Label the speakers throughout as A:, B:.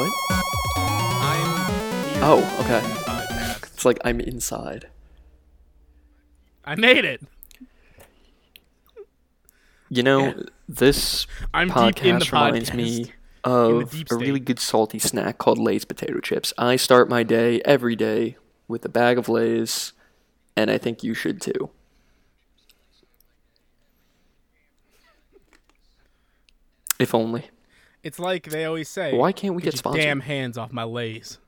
A: What?
B: I'm here
A: Oh,
B: in
A: okay.
B: the podcast.
A: It's like I'm inside.
B: I made it.
A: You know,
B: Yeah.
A: this
B: I'm deep in the
A: podcast reminds
B: podcast.
A: me
B: In
A: of
B: the deep
A: a really
B: state.
A: good salty snack called Lay's potato chips. I start my day every day with a bag of Lay's, and I think you should too. If only.
B: It's like they always say.
A: Why can't we get
B: your
A: sponsored?
B: damn hands off my Lays.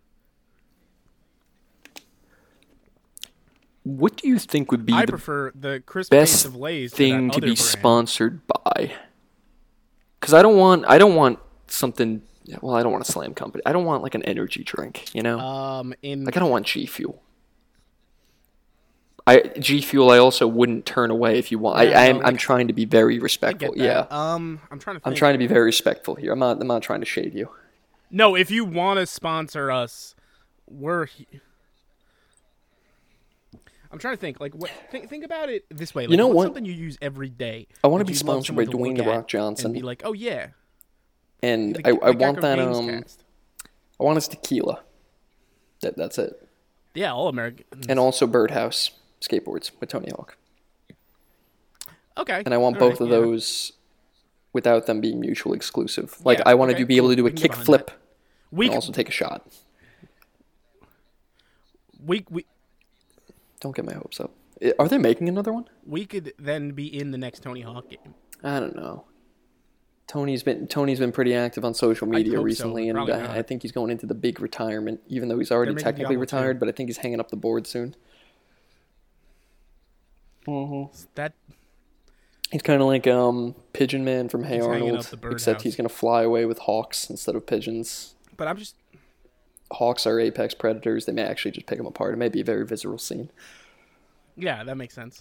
A: What do you think would be
B: I
A: the
B: prefer the crisp taste
A: best
B: of Lays
A: thing
B: to
A: to
B: that
A: be
B: other brand.
A: sponsored by? Because I don't want something. Well, I don't want a slam company. I don't want like an energy drink. You know,
B: In
A: like I don't want G Fuel. G Fuel. I also wouldn't turn away if you want.
B: Yeah, no,
A: I'm trying to be very
B: I
A: respectful.
B: get that.
A: Yeah,
B: I'm trying to. Think.
A: I'm trying to be very respectful here. I'm not trying to shade you.
B: No, if you want to sponsor us, I'm trying to think. Like, think about it this way. Like,
A: You know
B: what's
A: what?
B: something you use every day.
A: I want to
B: that
A: be
B: you'd love
A: sponsored by
B: someone to
A: Dwayne
B: look
A: the
B: at
A: Rock Johnson,
B: and be like, oh yeah.
A: and
B: The
A: I
B: guy
A: want
B: from
A: that
B: Gamescast.
A: I want his tequila. That's it.
B: Yeah, all American.
A: And also Birdhouse skateboards with Tony Hawk.
B: Okay.
A: And I want
B: all
A: both
B: right,
A: of
B: yeah.
A: those without them being mutually exclusive. Like
B: Yeah,
A: I want
B: okay,
A: to be able to
B: cool.
A: do a
B: We can get
A: kick
B: behind
A: flip
B: that. We
A: and also take a shot.
B: we
A: Don't get my hopes up. Are they making another one?
B: we could then be in the next Tony Hawk game.
A: I don't know. Tony's been pretty active on social media
B: hope so,
A: recently,
B: but
A: and
B: probably not.
A: I think he's going into the big retirement, even though he's already
B: They're making
A: technically
B: Diablo 2.
A: retired. But I think he's hanging up the board soon.
B: That
A: He's kind of like Pigeon Man from Hey
B: He's hanging
A: Arnold,
B: up the birdhouse.
A: except he's gonna fly away with hawks instead of pigeons.
B: but I'm just
A: Hawks are apex predators. They may actually just pick him apart. It may be a very visceral scene.
B: yeah, that makes sense.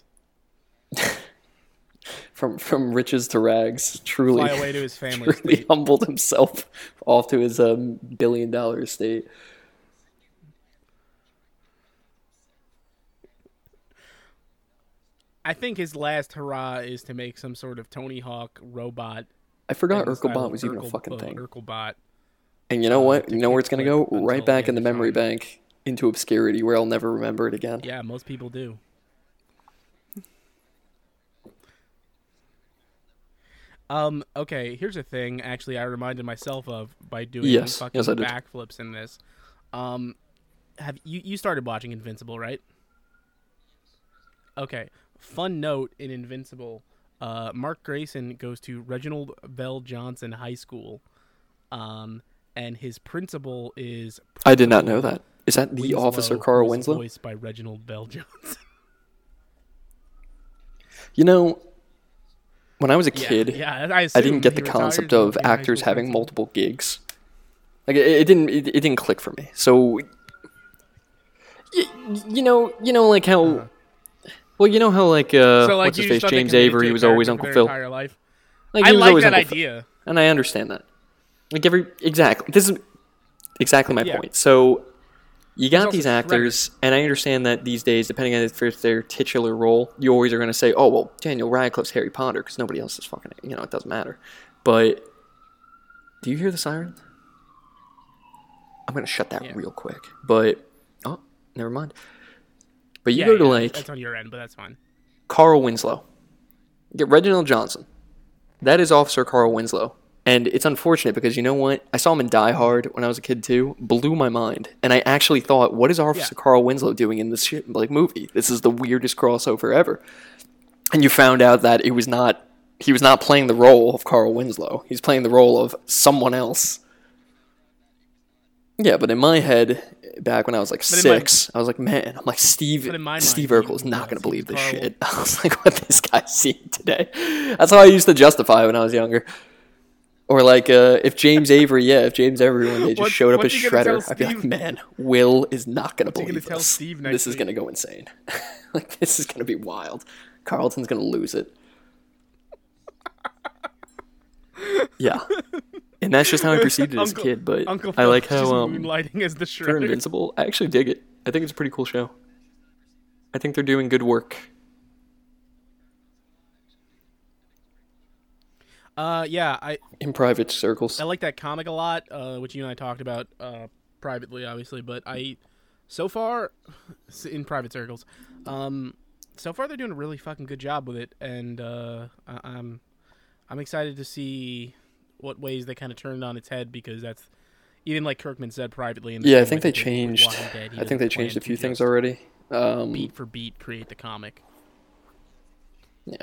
A: From riches to rags, truly,
B: Fly away to his family
A: truly
B: estate.
A: humbled himself off to his $1 billion estate.
B: I think his last hurrah is to make some sort of Tony Hawk robot.
A: I forgot
B: in the style
A: Urkelbot
B: of
A: was even a
B: Urkel-
A: fucking thing.
B: Urkelbot.
A: And you know what?
B: to
A: You know where it's gonna go?
B: kickflip until
A: Right back
B: the
A: in the
B: end of
A: memory
B: time.
A: bank into obscurity, where I'll never remember it again.
B: Yeah, most people do. Okay, here's a thing actually I reminded myself of by doing
A: Yes,
B: fucking
A: yes, I did.
B: backflips in this. Have you started watching Invincible, right? Okay. Fun note in Invincible, Mark Grayson goes to Reginald Bell Johnson High School. And his principal is
A: I did not know that. Is that the Officer
B: Winslow,
A: Carl
B: who's
A: Winslow?
B: voiced by Reginald Bell Johnson.
A: You know, when I was a kid,
B: Yeah,
A: I didn't get the concept of actors having multiple gigs. Like it didn't click for me. So you know like how well you know how like what's his
B: you
A: face
B: just thought they
A: James
B: committed
A: Avery
B: to a
A: was always
B: character
A: Uncle
B: for
A: Phil.
B: their entire life?
A: Like
B: I
A: he was
B: like
A: always
B: that
A: Uncle Phil.
B: idea.
A: And I understand that. Like exactly. This is exactly my
B: Yeah.
A: point. So you got
B: also
A: these
B: Shredder.
A: actors, and I understand that these days, depending on if it's their titular role, you always are going to say, "Oh, well, Daniel Radcliffe's Harry Potter," because nobody else is fucking. It doesn't matter. But do you hear the sirens? I'm going to shut that
B: Yeah.
A: real quick. But oh, never mind. But you go to like
B: that's on your end, but that's fine.
A: Carl Winslow. Get Reginald Johnson. That is Officer Carl Winslow. And it's unfortunate because you know what? I saw him in Die Hard when I was a kid too. Blew my mind. And I actually thought, what is Officer Carl Winslow doing in this movie? This is the weirdest crossover ever. And you found out that he was not playing the role of Carl Winslow. He's playing the role of someone else. Yeah, but in my head, back when I was like 6, I was like, man, I'm like, Steve Urkel is not going to believe this shit. I was like, what this guy's seeing today? That's how I used to justify when I was younger. Or like, if James Avery one day just showed up as Shredder, I'd be like, man, Will is not going to believe
B: gonna tell
A: this.
B: Steve next
A: This is
B: week?
A: going to go insane. Like, this is going to be wild. Carlton's going to lose it. Yeah. And that's just how I perceived it as a kid, but
B: Uncle
A: I like
B: Phil's
A: how
B: just moonlighting as the
A: for
B: Shredder.
A: Invincible, I actually dig it. I think it's a pretty cool show. I think they're doing good work.
B: Yeah, I
A: in private circles.
B: I like that comic a lot, which you and I talked about privately, obviously. But so far, in private circles, um, so far they're doing a really fucking good job with it, and I'm excited to see what ways they kind of turn it on its head, because that's even like Kirkman said privately in the
A: Yeah, I
B: same
A: think
B: way
A: they
B: he did with
A: changed.
B: Walking Dead. He
A: I think
B: doesn't
A: they
B: plan
A: changed a
B: to
A: few things
B: just
A: already.
B: beat for beat create the comic.
A: Yeah.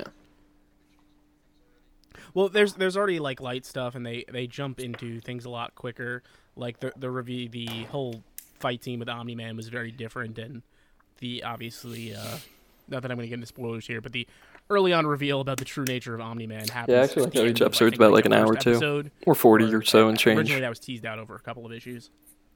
B: Well, there's already like light stuff, and they jump into things a lot quicker. Like the whole fight scene with Omni Man was very different, and the obviously not that I'm going to get into spoilers here, but the early on reveal about the true nature of Omni Man
A: Yeah, I
B: happens
A: actually
B: at
A: like
B: the
A: how
B: end
A: each
B: of, I
A: episode's
B: think,
A: about
B: like
A: like
B: the
A: an hour or
B: first
A: two,
B: episode,
A: or 40 or so and change.
B: originally that was teased out over a couple of issues.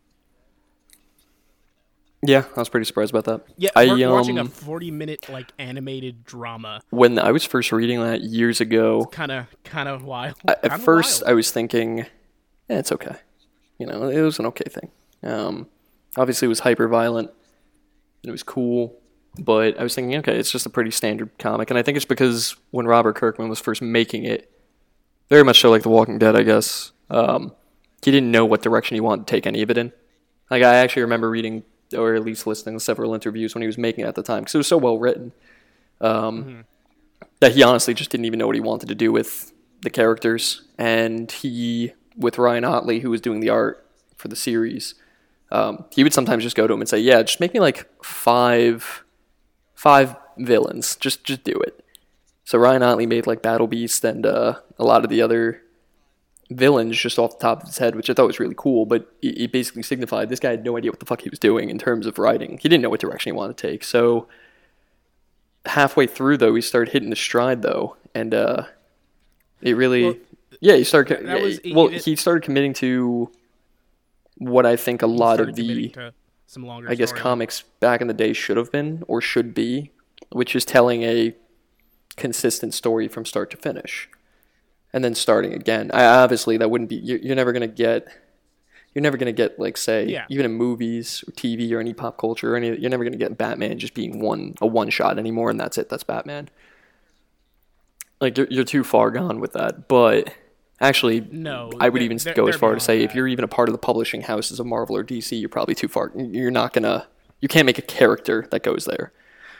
A: Yeah, I was pretty surprised about that.
B: Yeah,
A: I
B: we're watching a 40-minute like animated drama.
A: when I was first reading that years ago,
B: Kind of wild.
A: at first I was thinking, it's okay. It was an okay thing. Obviously, it was hyper violent. It was cool, but I was thinking, okay, it's just a pretty standard comic. And I think it's because when Robert Kirkman was first making it, very much so like The Walking Dead, I guess, he didn't know what direction he wanted to take any of it in. Like, I actually remember reading, or at least listening to several interviews when he was making it at the time, because it was so well written, that he honestly just didn't even know what he wanted to do with the characters. And he, with Ryan Otley, who was doing the art for the series, he would sometimes just go to him and say, yeah, just make me like five villains. Just do it. So Ryan Otley made like Battle Beast and a lot of the other villains just off the top of his head, which I thought was really cool, but it basically signified this guy had no idea what the fuck he was doing in terms of writing. He didn't know what direction he wanted to take. So halfway through, though, he started hitting the stride, though, and it really... Well, yeah, he started... he started committing to what I think a lot of the, I guess, comics back in the day should have been, or should be, which is telling a consistent story from start to finish. And then starting again. Obviously, that wouldn't be... You're never going to get... You're never going to get, like, say, even in movies or TV or any pop culture, or you're never going to get Batman just being a one-shot anymore, and that's it. That's Batman. Like, you're too far gone with that. But actually, no, I would even go as far to say, if you're even a part of the publishing houses of Marvel or DC, you're probably too far. You're not going to... You can't make a character that goes there.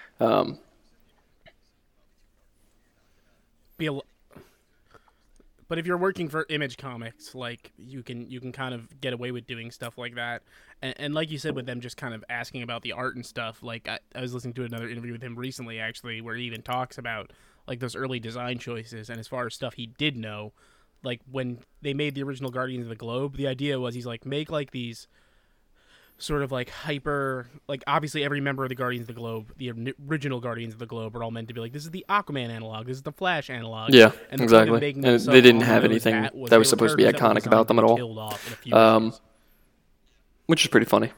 B: But if you're working for Image Comics, like you can kind of get away with doing stuff like that, and like you said, with them just kind of asking about the art and stuff. Like I was listening to another interview with him recently, actually, where he even talks about like those early design choices, and as far as stuff he did know, like when they made the original Guardians of the Globe, the idea was he's like, make like these sort of like hyper, like obviously every member of the Guardians of the Globe, the original Guardians of the Globe, are all meant to be like, this is the Aquaman analog, this is the Flash analog.
A: Yeah, and exactly. And they didn't have anything that was supposed to be iconic about them at all. Which is pretty funny.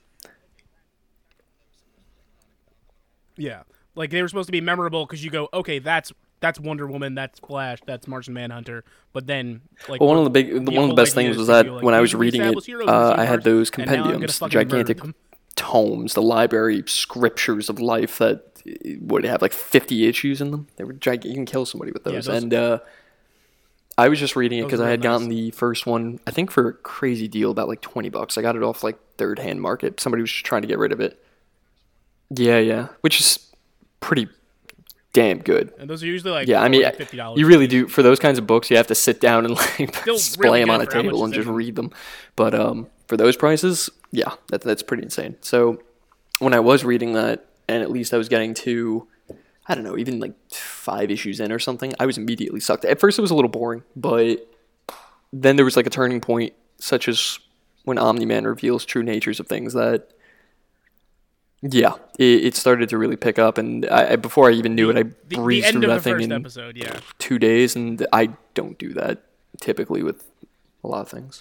B: Yeah, like they were supposed to be memorable because you go, okay, that's Wonder Woman, that's Flash, that's Martian Manhunter. But then, like,
A: well, one of the best things was that when I was reading it, I had those compendiums, the gigantic tomes, the library scriptures of life that would have like 50 issues in them. They were gigantic. You can kill somebody with those. And I was just reading it because I had gotten the first one, I think for a crazy deal, about like $20. I got it off like third-hand market. Somebody was just trying to get rid of it. Yeah, which is pretty damn good.
B: And those are usually like
A: $50. You really do, for those kinds of books, you have to sit down and like display them on a table and just read them. But for those prices, yeah, that's pretty insane. So when I was reading that, and at least I was getting to, I don't know, even like 5 issues in or something, I was immediately sucked. At first it was a little boring, but then there was like a turning point, such as when Omni-Man reveals true natures of things, that yeah, it started to really pick up, and before I even knew it, I breezed through that thing in 2 days, and I don't do that typically with a lot of things.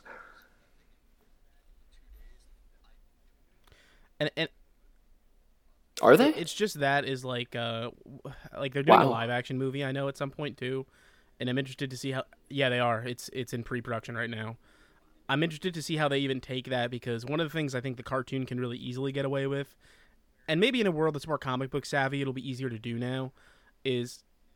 B: And
A: are they?
B: It's just that is like they're doing a live action movie, I know, at some point too, and I'm interested to see how. Yeah, they are. It's in pre-production right now. I'm interested to see how they even take that, because one of the things I think the cartoon can really easily get away with, and maybe in a world that's more comic book savvy, it'll be easier to do now, is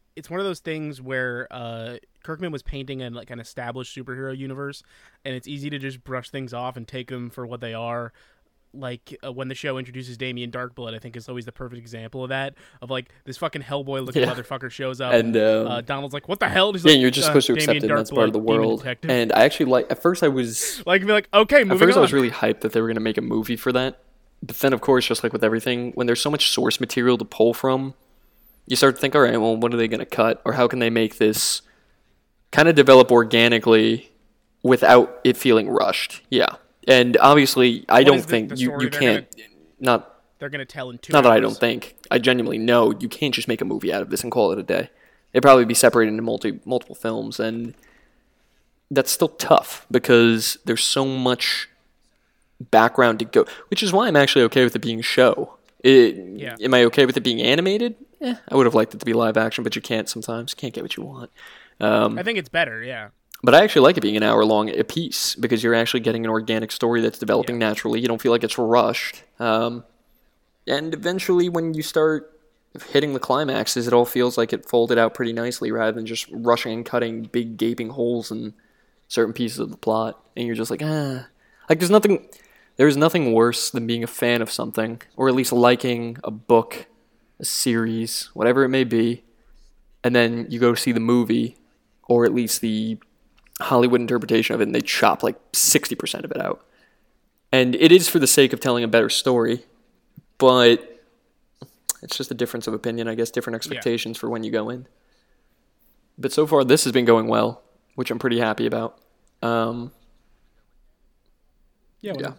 B: it's one of those things where Kirkman was painting like an established superhero universe, and it's easy to just brush things off and take them for what they are. Like when the show introduces Damien Darkblood, I think is always the perfect example of that. Of like this fucking Hellboy looking motherfucker shows up,
A: And
B: Donald's like, "What the hell?" He's
A: yeah,
B: like,
A: you're just supposed to accept
B: Damien
A: it, and that's part of the
B: Darkblood, demon
A: world.
B: detective.
A: And I actually at first I was
B: Like, be like, okay, moving
A: At first,
B: on.
A: I was really hyped that they were going to make a movie for that. But then, of course, just like with everything, when there's so much source material to pull from, you start to think, all right, well, what are they going to cut? Or how can they make this kind of develop organically without it feeling rushed? Yeah. And obviously, I
B: What
A: don't
B: is the
A: think you
B: story they're
A: can't, not
B: They're gonna tell in 2
A: not that I
B: hours.
A: don't think, I genuinely know you can't just make a movie out of this and call it a day. It'd probably be separated into multiple films, and that's still tough because there's so much background to go, which is why I'm actually okay with it being a show. Am I okay with it being animated? I would have liked it to be live action, but you can't sometimes. You can't get what you want.
B: I think it's better. Yeah.
A: But I actually like it being an hour long a piece because you're actually getting an organic story that's developing naturally. You don't feel like it's rushed. And eventually, when you start hitting the climaxes, it all feels like it folded out pretty nicely rather than just rushing and cutting big gaping holes in certain pieces of the plot. And you're just like, Like, there's nothing worse than being a fan of something, or at least liking a book, a series, whatever it may be, and then you go see the movie, or at least the Hollywood interpretation of it, and they chop like 60% of it out. And it is for the sake of telling a better story, but it's just a difference of opinion, I guess, different expectations for when you go in. But so far, this has been going well, which I'm pretty happy about. Yeah.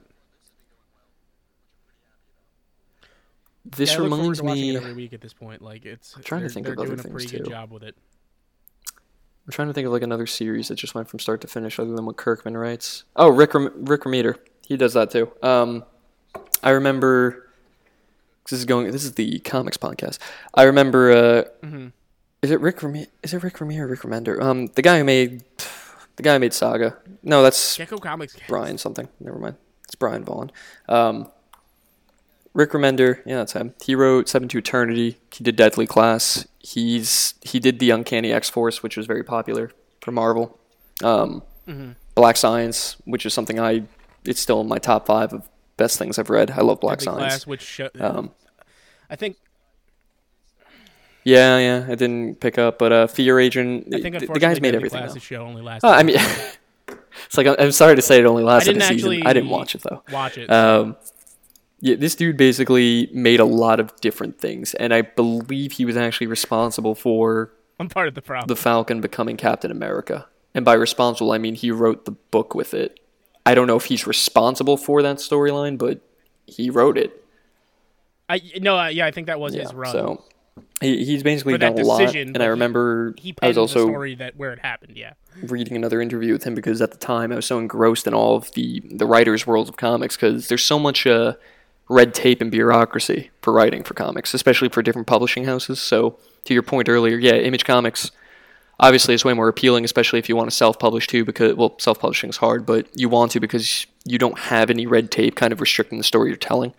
A: This
B: I look forward
A: reminds
B: to watching
A: me.
B: it every week at this point. Like I'm
A: trying to think of other
B: doing a
A: things,
B: pretty good
A: too.
B: job with it.
A: I'm trying to think of like another series that just went from start to finish, other than what Kirkman writes. Oh, Rick Remender, he does that too. I remember. This is the comics podcast. I remember. Is it Rick Remender? Is it Rick Remender or Rick Remender? The guy who made Saga. No, that's
B: Gecko Comics.
A: Brian something. Never mind. It's Brian Vaughn. Rick Remender, yeah, that's him. He wrote Seven to Eternity. He did Deadly Class. He did the Uncanny X-Force, which was very popular for Marvel. Black Science, which is something it's still in my top 5 of best things I've read. I love Black
B: Deadly
A: Science.
B: Class, which I think.
A: Yeah, I didn't pick up, but Fear Agent.
B: I think
A: the guy's made
B: Deadly
A: everything.
B: Class' show only lasted.
A: I mean, it's like I'm sorry to say it only lasted a season. I didn't watch it though.
B: Watch it.
A: Yeah, this dude basically made a lot of different things, and I believe he was actually responsible for
B: I'm part of the problem.
A: the Falcon becoming Captain America. And by responsible, I mean he wrote the book with it. I don't know if he's responsible for that storyline, but he wrote it.
B: I think that was his run.
A: So he's basically
B: For that
A: done a lot.
B: decision,
A: And
B: but
A: I remember
B: he
A: I was
B: penned the
A: also
B: story where it happened. Yeah.
A: reading another interview with him because at the time I was so engrossed in all of the writers' worlds of comics because there's so much red tape and bureaucracy for writing for comics, especially for different publishing houses. So to your point earlier, yeah, Image Comics obviously is way more appealing, especially if you want to self-publish too, because, well, self-publishing is hard, but you want to because you don't have any red tape kind of restricting the story you're telling.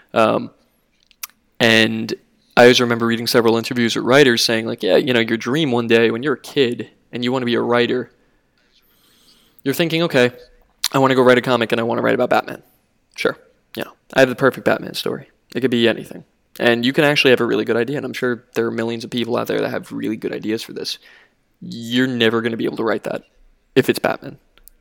A: And I always remember reading several interviews with writers saying like, yeah, your dream one day when you're a kid and you want to be a writer, you're thinking, okay, I want to go write a comic and I want to write about Batman. Sure. I have the perfect Batman story. It could be anything. And you can actually have a really good idea, and I'm sure there are millions of people out there that have really good ideas for this. You're never going to be able to write that if it's Batman.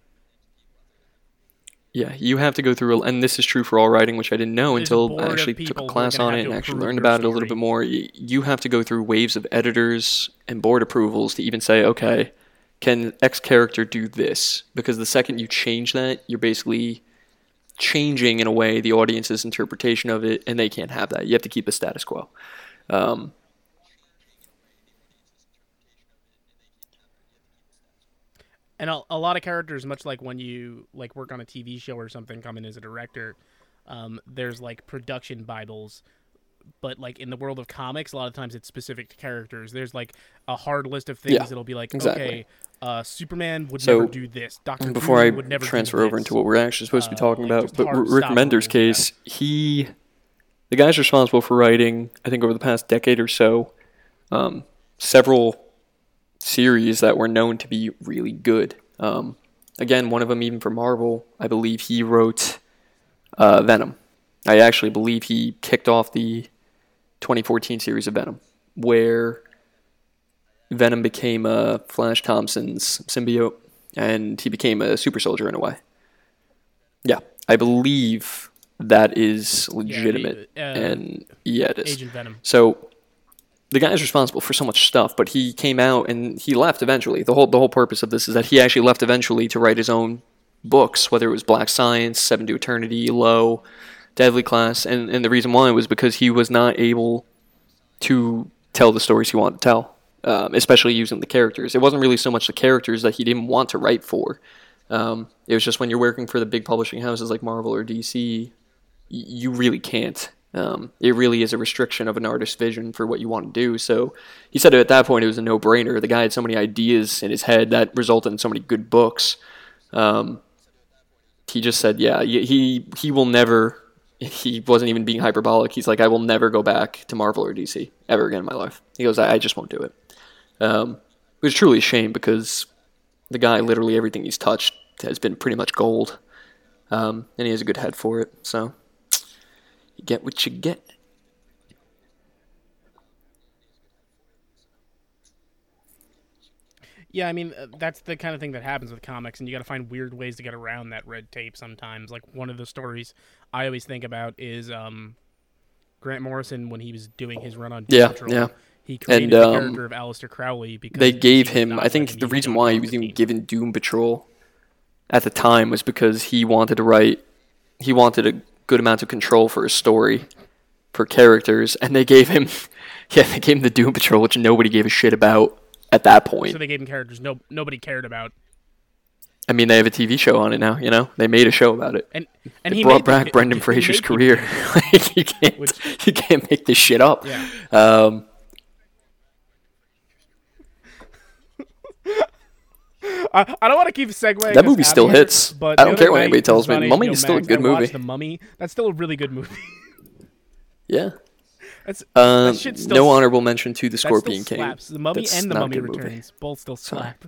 A: Yeah, you have to go through, and this is true for all writing, which I didn't know
B: There's a
A: until
B: board
A: I
B: of
A: actually
B: people
A: took a
B: who are
A: class
B: gonna
A: on
B: have
A: it
B: to
A: and actually
B: approve
A: learned
B: your
A: about it a little
B: story.
A: bit more. You have to go through waves of editors and board approvals to even say, okay, can X character do this? Because the second you change that, you're basically changing in a way the audience's interpretation of it, and they can't have that. You have to keep the status quo.
B: And a lot of characters, much like when you work on a TV show or something, come in as a director, there's like production bibles. But like in the world of comics, a lot of times it's specific to characters. There's like a hard list of things
A: Yeah,
B: that'll be like,
A: exactly.
B: okay, Superman would
A: So,
B: never do this. Doctor
A: Before I
B: would never
A: transfer
B: do
A: over
B: this.
A: into what we're actually supposed to be talking
B: like
A: about,
B: just
A: but
B: hard
A: Rick
B: stop
A: Remender's
B: rules,
A: case, the guy's responsible for writing, I think over the past decade or so, several series that were known to be really good. Again, one of them, even for Marvel, I believe he wrote Venom. I actually believe he kicked off the 2014 series of Venom, where Venom became Flash Thompson's symbiote, and he became a super soldier in a way. Yeah, I believe that is legitimate, and yeah, it is.
B: Agent Venom.
A: So the guy is responsible for so much stuff, but he came out and he left eventually. The whole purpose of this is that he actually left eventually to write his own books, whether it was Black Science, Seven to Eternity, Low, Deadly Class, and the reason why was because he was not able to tell the stories he wanted to tell, especially using the characters. It wasn't really so much the characters that he didn't want to write for. It was just when you're working for the big publishing houses like Marvel or DC, you really can't. It really is a restriction of an artist's vision for what you want to do. So he said at that point it was a no-brainer. The guy had so many ideas in his head that resulted in so many good books. He just said, yeah, he will never. He wasn't even being hyperbolic. He's like, I will never go back to Marvel or DC ever again in my life. He goes, I just won't do it. It was truly a shame because the guy, literally everything he's touched has been pretty much gold. And he has a good head for it. So you get what you get.
B: Yeah, I mean, that's the kind of thing that happens with comics, and you got to find weird ways to get around that red tape sometimes. Like, one of the stories I always think about is Grant Morrison, when he was doing his run on Doom Patrol.
A: Yeah.
B: He created the character of Aleister Crowley because
A: they gave him, I think the reason why he was even given Doom Patrol at the time was because he wanted a good amount of control for his story, for characters, and they gave him the Doom Patrol, which nobody gave a shit about at that point.
B: So they gave him characters nobody cared about.
A: I mean, they have a TV show on it now, you know? They made a show about it.
B: And
A: he brought back Brendan Fraser's career. Like, you can't make this shit up.
B: Yeah. I don't want to keep segueing.
A: That movie still hits.
B: But
A: I don't care what anybody tells me. Mummy is still a good movie.
B: The Mummy. That's still a really good movie.
A: Yeah.
B: That shit still
A: no honorable mention to The Scorpion King.
B: Slaps. The Mummy and The Mummy Returns both still slap.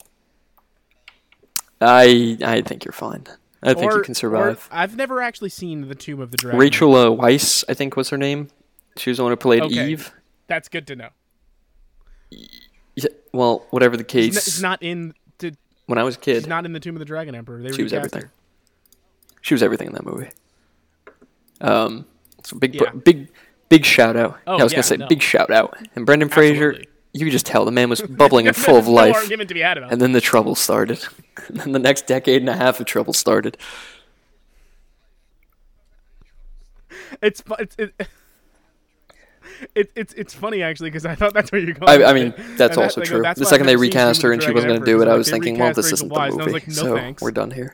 A: I think you're fine. I think you can survive.
B: I've never actually seen The Tomb of the Dragon.
A: Rachel Weisz, I think was her name. She was the one who played Eve.
B: That's good to know.
A: Yeah, well, whatever the case.
B: It's not in.
A: When I was a kid,
B: she's not in The Tomb of the Dragon Emperor.
A: She was everything. She was everything in that movie. So big shout out. I was gonna say big shout out. And Brendan Fraser, you could just tell the man was bubbling and full of life.
B: No argument to be had about.
A: And then the trouble started. And then the next decade and a half of trouble started.
B: It's funny actually because I thought that's where you're going.
A: I mean, that's also true. The second they recast her and she wasn't going to do it, I was thinking, well, this isn't the movie, so we're done here.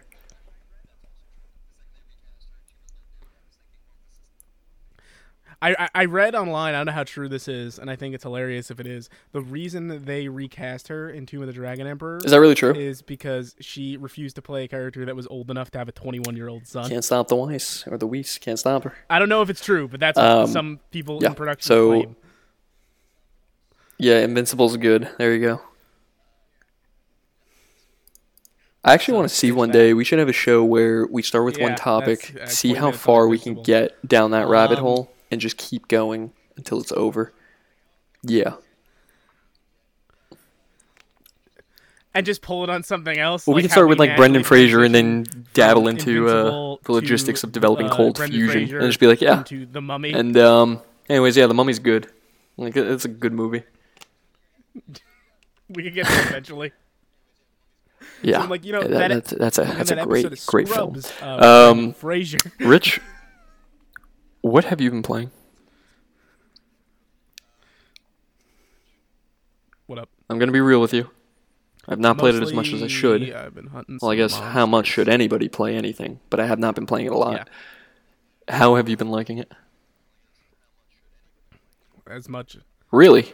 B: I read online, I don't know how true this is, and I think it's hilarious if it is. The reason that they recast her in Tomb of the Dragon Emperor
A: is that really true?
B: Is because she refused to play a character that was old enough to have a 21-year-old son.
A: Can't stop the Weiss or the Weiss. Can't stop her.
B: I don't know if it's true, but that's what some people in production claim.
A: Yeah, Invincible's good. There you go. I actually want to see one day. We should have a show where we start with one topic, see how far we can get down that rabbit hole, and just keep going until it's over. Yeah.
B: And just pull it on something else.
A: Well, we can start with like Brendan Fraser and then dabble into the logistics of developing cold fusion, and just be like, yeah.
B: The Mummy.
A: And anyways, yeah, The Mummy's good. Like, it's a good movie.
B: We can get there eventually.
A: Yeah,
B: so, like,
A: that's a great film.
B: Fraser.
A: Rich, what have you been playing?
B: What up?
A: I'm gonna be real with you. I've not played it as much as I should.
B: I've been hunting.
A: Well, I guess how much should anybody play anything? But I have not been playing it a lot. Yeah. How have you been liking it?
B: As much.
A: Really?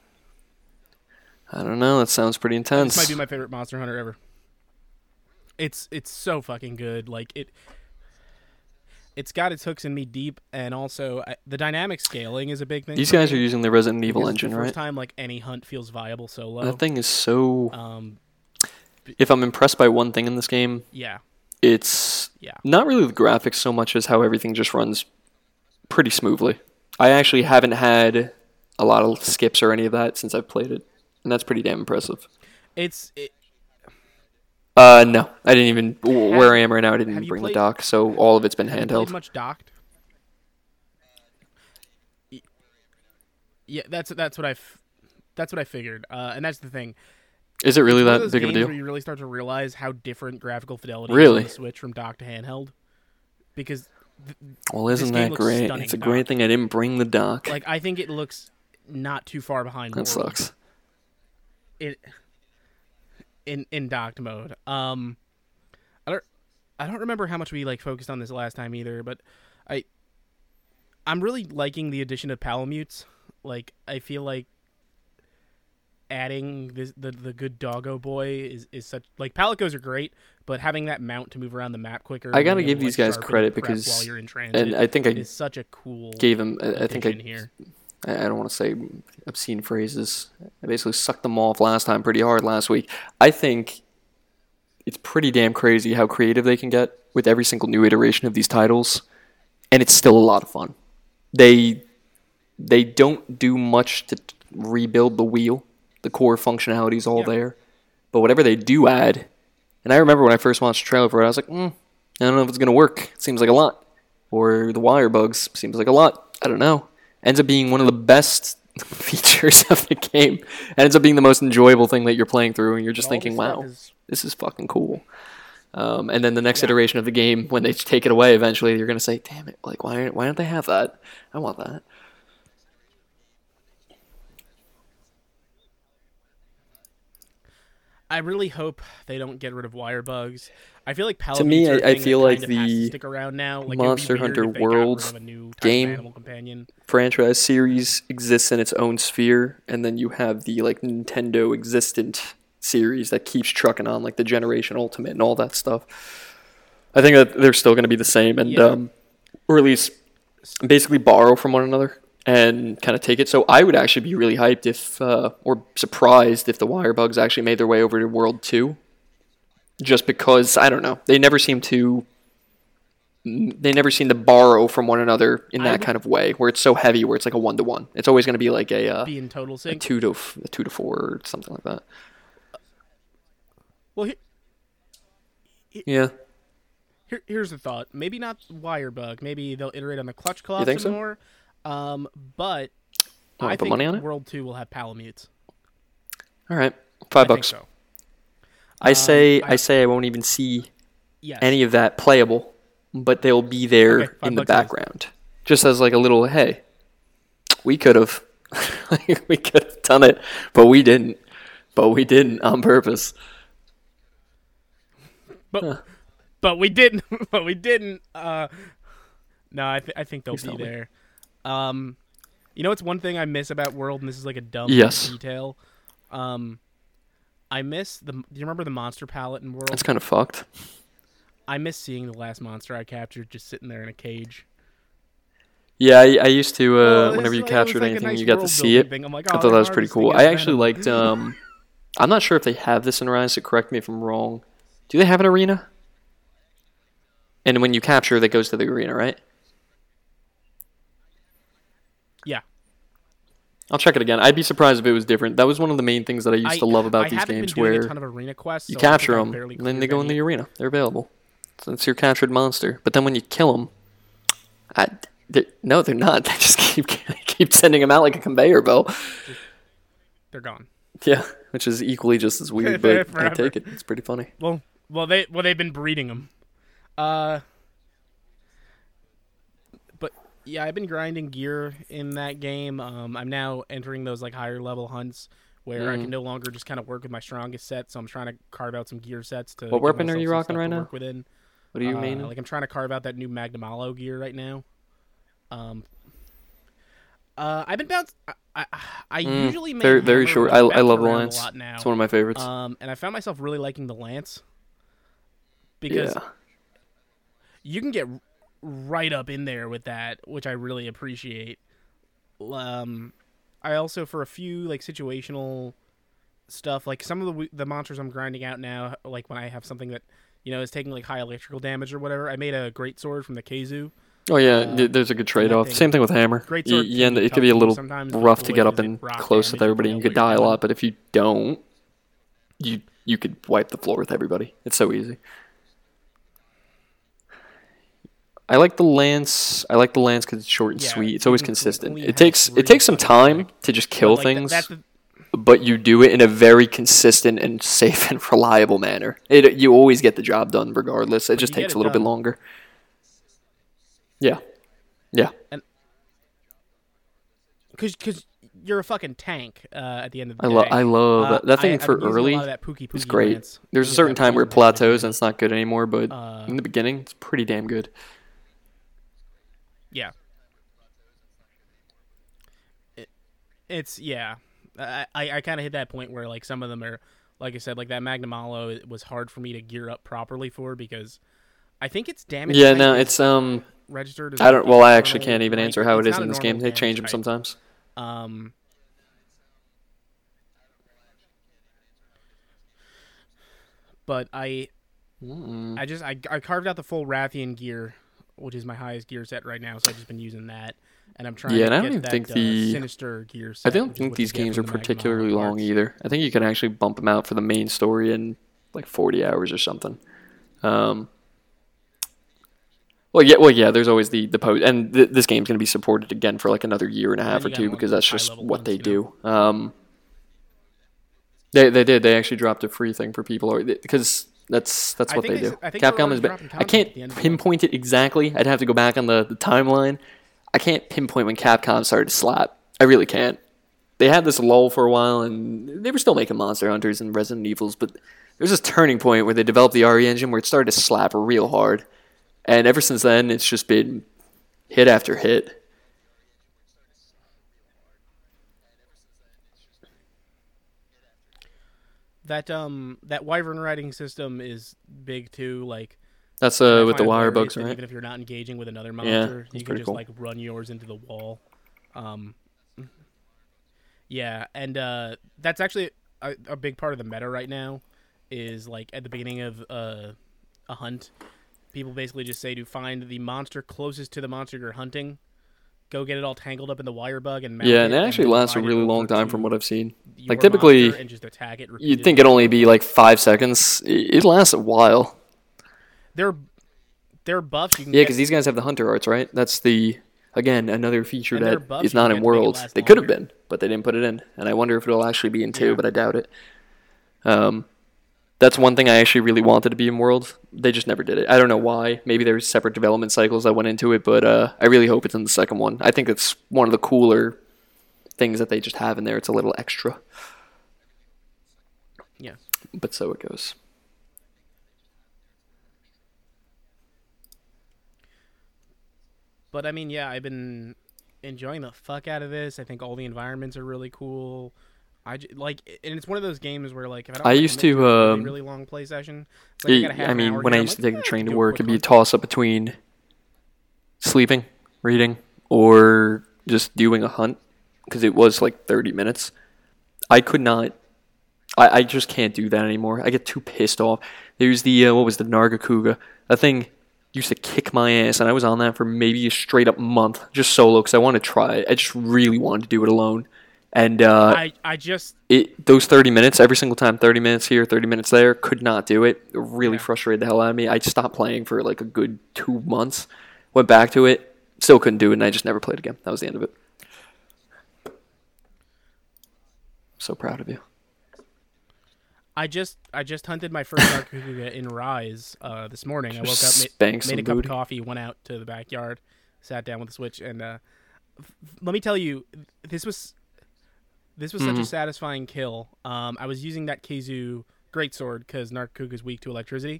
A: I don't know. That sounds pretty intense.
B: This might be my favorite Monster Hunter ever. It's so fucking good. Like it's got its hooks in me deep, and also the dynamic scaling is a big thing.
A: These
B: for
A: guys
B: me,
A: are using the Resident Evil
B: because it's
A: engine,
B: the
A: right?
B: first time like any hunt feels viable solo.
A: That thing is so.
B: Um,
A: If I'm impressed by one thing in this game,
B: yeah,
A: it's
B: yeah.
A: not really the graphics so much as how everything just runs pretty smoothly. I actually haven't had a lot of skips or any of that since I've played it, and that's pretty damn impressive. No, I didn't even. Where I am right now, I didn't even bring the dock, so all of it's been
B: Have you played
A: handheld.
B: much docked? Yeah, that's what I figured, and that's the thing.
A: Is it really
B: It's one of
A: that
B: those
A: big of a
B: games
A: deal?
B: where you really start to realize how different graphical fidelity is
A: Really?
B: on the Switch from dock to handheld, because
A: Well,
B: this
A: isn't
B: game
A: that
B: looks
A: great?
B: stunning
A: It's a great
B: docked.
A: thing I didn't bring the dock.
B: Like, I think it looks not too far behind.
A: That
B: World
A: sucks.
B: In docked mode. I don't remember how much we like focused on this last time either, but I'm really liking the addition of Palamutes. Like, I feel like adding the good doggo boy is such, like, Palicos are great, but having that mount to move around the map quicker.
A: I gotta
B: being
A: give
B: able to,
A: these
B: like,
A: guys
B: sharpen
A: credit
B: prep
A: because,
B: while you're in transit
A: and I think I
B: is such a cool
A: gave him. I think
B: addition here.
A: I don't want to say obscene phrases. I basically sucked them off last time pretty hard last week. I think it's pretty damn crazy how creative they can get with every single new iteration of these titles, and it's still a lot of fun. They don't do much to rebuild the wheel. The core functionality is all there, but whatever they do add, and I remember when I first watched the trailer for it, I was like, I don't know if it's gonna work. It seems like a lot, or the wire bugs seems like a lot. I don't know. Ends up being one of the best features of the game. And ends up being the most enjoyable thing that you're playing through, and you're just thinking, wow, this is fucking cool. And then the next iteration of the game, when they take it away eventually, you're going to say, damn it, like, why don't they have that? I want that.
B: I really hope they don't get rid of wire bugs. I feel like Palamutes
A: To me,
B: are a
A: I
B: thing
A: feel
B: that
A: like
B: kind of has to
A: the
B: stick around now. Like,
A: Monster
B: it would be
A: Hunter
B: weird if they got rid
A: Worlds
B: of a new type
A: game
B: of animal companion.
A: franchise series exists in its own sphere, and then you have the like Nintendo existent series that keeps trucking on, like the Generation Ultimate and all that stuff. I think that they're still going to be the same, and or at least basically borrow from one another and kind of take it. So I would actually be really hyped if, or surprised if the wire bugs actually made their way over to World 2. Just because, I don't know, they never seem to borrow from one another in that kind of way, where it's so heavy, where it's like a 1-to-1. It's always going to be like
B: be in total sync.
A: a 2-to-4 or something like that.
B: Well,
A: Yeah.
B: here's the thought. Maybe not wire bug. Maybe they'll iterate on the clutch cloth
A: You think
B: some
A: so?
B: more. But
A: Wanna
B: I
A: put
B: think
A: money on it?
B: World 2 will have Palamutes.
A: All right,
B: I
A: $5.
B: think so.
A: I say I won't even see
B: Yes.
A: any of that playable, but they'll be there
B: Okay,
A: in the
B: $5
A: background, just as like a little hey, we could have done it, but we didn't. But we didn't on purpose.
B: But we didn't. But we didn't. No, I think they'll be there. You know, it's one thing I miss about World, and this is like a dumb detail. I miss do you remember the monster palette in World?
A: That's kind of fucked.
B: I miss seeing the last monster I captured just sitting there in a cage.
A: Yeah, I used to. Whenever you
B: it was
A: captured
B: like a
A: anything,
B: nice
A: you got to
B: world
A: see it.
B: building thing. I'm like,
A: I
B: oh,
A: thought that
B: they're
A: was pretty cool.
B: harvesting
A: I
B: a
A: actually
B: venom.
A: liked. I'm not sure if they have this in Rise, so correct me if I'm wrong. Do they have an arena? And when you capture, that goes to the arena, right?
B: Yeah.
A: I'll check it again. I'd be surprised if it was different. That was one of the main things that I used to love about these games,
B: where
A: where
B: a ton of arena quests,
A: you
B: so
A: capture
B: I
A: them,
B: barely
A: and then they go in
B: cleared
A: the arena. They're available. So it's your captured monster. But then when you kill them, no, they're not. They just keep sending them out like a conveyor belt.
B: They're gone.
A: Yeah, which is equally just as weird, but I take it. It's pretty funny.
B: Well, they've been breeding them. But yeah, I've been grinding gear in that game. I'm now entering those like higher level hunts where I can no longer just kind of work with my strongest set. So I'm trying to carve out some gear sets to.
A: What
B: give
A: weapon are
B: myself
A: you
B: some
A: rocking
B: stuff
A: right
B: to
A: now?
B: work within.
A: What do you mean?
B: Like I'm trying to carve out that new Magnum Aloe gear right now. I've been bounced. I usually
A: they're
B: make
A: very
B: hammer,
A: short.
B: but I'm
A: I love the
B: bouncing around
A: lance.
B: a lot now.
A: It's one of my favorites.
B: And I found myself really liking the lance because you can get right up in there with that, which I really appreciate. I also, for a few like situational stuff, like some of the monsters I'm grinding out now, like when I have something that is taking like high electrical damage or whatever, I made a great sword from the Keizu.
A: Oh yeah, there's a good trade-off. Same thing with hammer.
B: Great sword
A: It could be a little rough to get up and close with everybody, and you could die a lot. But if you don't, you could wipe the floor with everybody. It's so easy. I like the lance. Because it's short and sweet. It's always consistent. It takes some time to just kill things, but you do it in a very consistent and safe and reliable manner. You always get the job done regardless. It just takes a little bit longer. Yeah.
B: And because you're a fucking tank at the end of the day.
A: I love that thing for early. It's great. There's a certain time where it plateaus and it's not good anymore, but in the beginning, it's pretty damn good.
B: Yeah. I kind of hit that point where like some of them are, like I said, like that Magnum Aloe, it was hard for me to gear up properly for because I think it's damage.
A: Yeah, no, it's
B: registered.
A: I don't. Well, I actually can't even answer how it is in this game. They change them sometimes.
B: But I carved out the full Rathian gear, which is my highest gear set right now. So I've just been using that, and I'm trying.
A: Yeah, and
B: to
A: I don't even think the
B: Sinister gear set.
A: I don't think these games are particularly long either. I think you can actually bump them out for the main story in like 40 hours or something. Well, yeah. There's always the post, and this game's going to be supported again for like another year and a half or two because that's just what they do. They did. They actually dropped a free thing for people because that's what they do. Capcom is. I can't pinpoint it exactly. I'd have to go back on the timeline. I can't pinpoint when Capcom started to slap. I really can't. They had this lull for a while, and they were still making Monster Hunters and Resident Evils, but there's this turning point where they developed the RE engine where it started to slap real hard. And ever since then, it's just been hit after hit.
B: That wyvern riding system is big too. Like
A: that's with the wire bugs, right?
B: Even if you're not engaging with another monster, you can just
A: cool.
B: like run yours into the wall. Yeah, and that's actually a big part of the meta right now. Is like at the beginning of a hunt. People basically just say to find the monster closest to the monster you're hunting, go get it all tangled up in the wire bug and mount it.
A: Yeah, and it actually lasts a really long time from what I've seen. Like typically,
B: and just attack it
A: you'd think it'd only be like 5 seconds. It lasts a while.
B: There are buffs you can
A: because these guys have the hunter arts, right? That's again another feature that is not in Worlds. They could have been, but they didn't put it in. And I wonder if it'll actually be in 2, but I doubt it. That's one thing I actually really wanted to be in Worlds. They just never did it. I don't know why. Maybe there's separate development cycles that went into it, but I really hope it's in the second one. I think it's one of the cooler things that they just have in there. It's a little extra.
B: Yeah.
A: But so it goes.
B: But I mean, yeah, I've been enjoying the fuck out of this. I think all the environments are really cool. And it's one of those games where like if I used to a really long play session. Like
A: when I used to take the train to work, it'd be a toss up between sleeping, reading, or just doing a hunt because it was like 30 minutes. I could not. I just can't do that anymore. I get too pissed off. There's the what was the Nargacuga? That thing used to kick my ass, and I was on that for maybe a straight up month just solo because I wanted to try it. I just really wanted to do it alone. And those 30 minutes, every single time, 30 minutes here, 30 minutes there, could not do it. It really frustrated the hell out of me. I stopped playing for like a good 2 months, went back to it, still couldn't do it, and I just never played again. That was the end of it. So proud of you.
B: I just hunted my first Nargacuga in Rise this morning. I woke up, made a cup of coffee, went out to the backyard, sat down with the Switch, and let me tell you, this was such a satisfying kill. I was using that Keizu greatsword because Nargacuga is weak to electricity.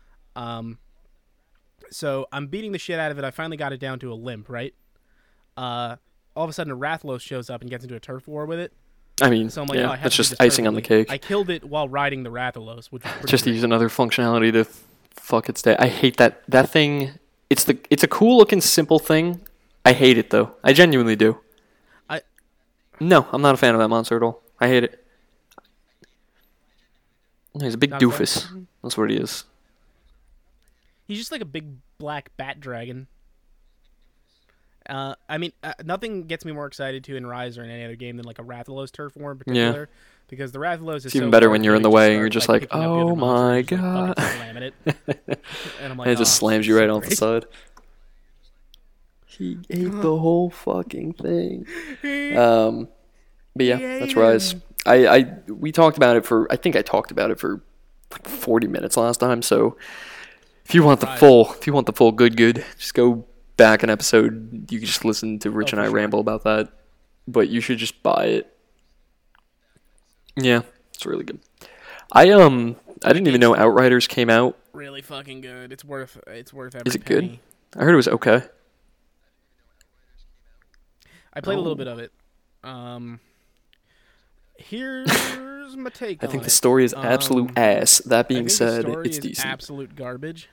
B: So I'm beating the shit out of it. I finally got it down to a limp, right? All of a sudden, a Rathalos shows up and gets into a turf war with it.
A: I mean, so I'm like, that's just icing on the cake.
B: I killed it while riding the Rathalos, which was
A: just to use another functionality to fuck its day. I hate that thing. it's a cool looking simple thing. I hate it though. I genuinely do. No, I'm not a fan of that monster at all. I hate it. He's a big doofus. That's what he is.
B: He's just like a big black bat dragon. Nothing gets me more excited in Rise or in any other game than like a Rathalos turf war in particular. Yeah. Because the Rathalos is
A: even better when you're in the way and you're just like, oh my god.
B: And I'm like,
A: and it just slams you right off the side. He ate the whole fucking thing. But yeah, that's Rise. We talked about it I think I talked about it for like 40 minutes last time. So if you want the full good, just go back an episode. You can just listen to Rich and I ramble about that. But you should just buy it. Yeah, it's really good. I didn't even know Outriders came out.
B: Really fucking good. It's worth every
A: Is it
B: penny.
A: good? I heard it was okay.
B: I played a little bit of it. Here's my take.
A: I think the story is absolute ass. That being said, it's decent.
B: Absolute garbage.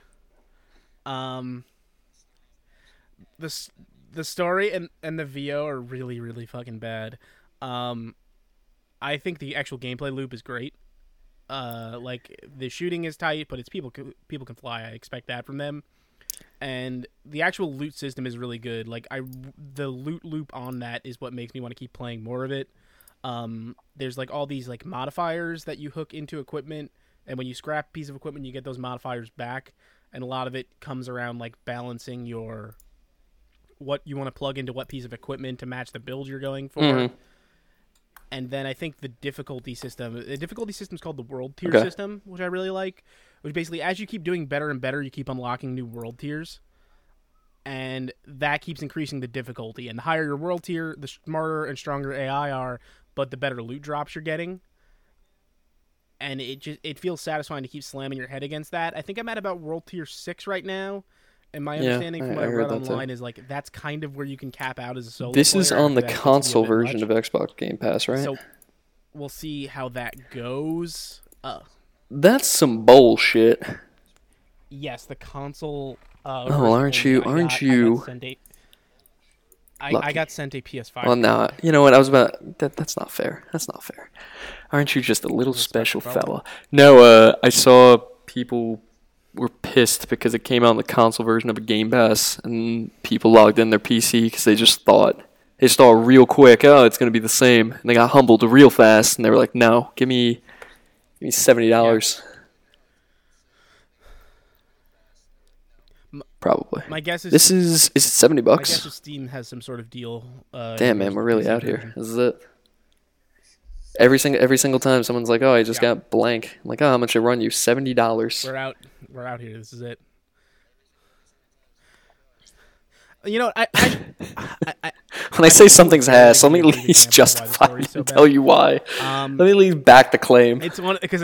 B: The story and the VO are really, really fucking bad. I think the actual gameplay loop is great. Like the shooting is tight, but it's people can fly. I expect that from them. And the actual loot system is really good. Like the loot loop on that is what makes me want to keep playing more of it. There's like all these like modifiers that you hook into equipment, and when you scrap a piece of equipment, you get those modifiers back. And a lot of it comes around like balancing what you want to plug into what piece of equipment to match the build you're going for. Mm-hmm. And then I think the difficulty system is called the world tier system, which I really like. Which basically, as you keep doing better and better, you keep unlocking new world tiers. And that keeps increasing the difficulty. And the higher your world tier, the smarter and stronger AI are, but the better loot drops you're getting. And it feels satisfying to keep slamming your head against that. I think I'm at about world tier 6 right now. And my understanding from what I've read online is like that's kind of where you can cap out as a solo player.
A: This is on the console version of Xbox Game Pass, right?
B: So we'll see how that goes.
A: That's some bullshit.
B: Yes, the console.
A: Aren't you?
B: I got sent a PS5.
A: Well, no, you know what? I was about. That's not fair. That's not fair. Aren't you just a little special fella? No, I saw people were pissed because it came out on the console version of a Game Pass, and people logged in their PC because they just thought real quick, oh, it's gonna be the same, and they got humbled real fast, and they were like, no, give me $70. Probably.
B: My guess is
A: is it $70?
B: My guess is Steam has some sort of deal.
A: Damn, man, we're really out here. This is it. Every single time someone's like, "Oh, I just got blank." I'm like, "Oh, how much it run you? $70."
B: We're out here. This is it. You know, I
A: when I say something's ass, let me at least justify it and tell you why. Let me at least back the claim.
B: It's one because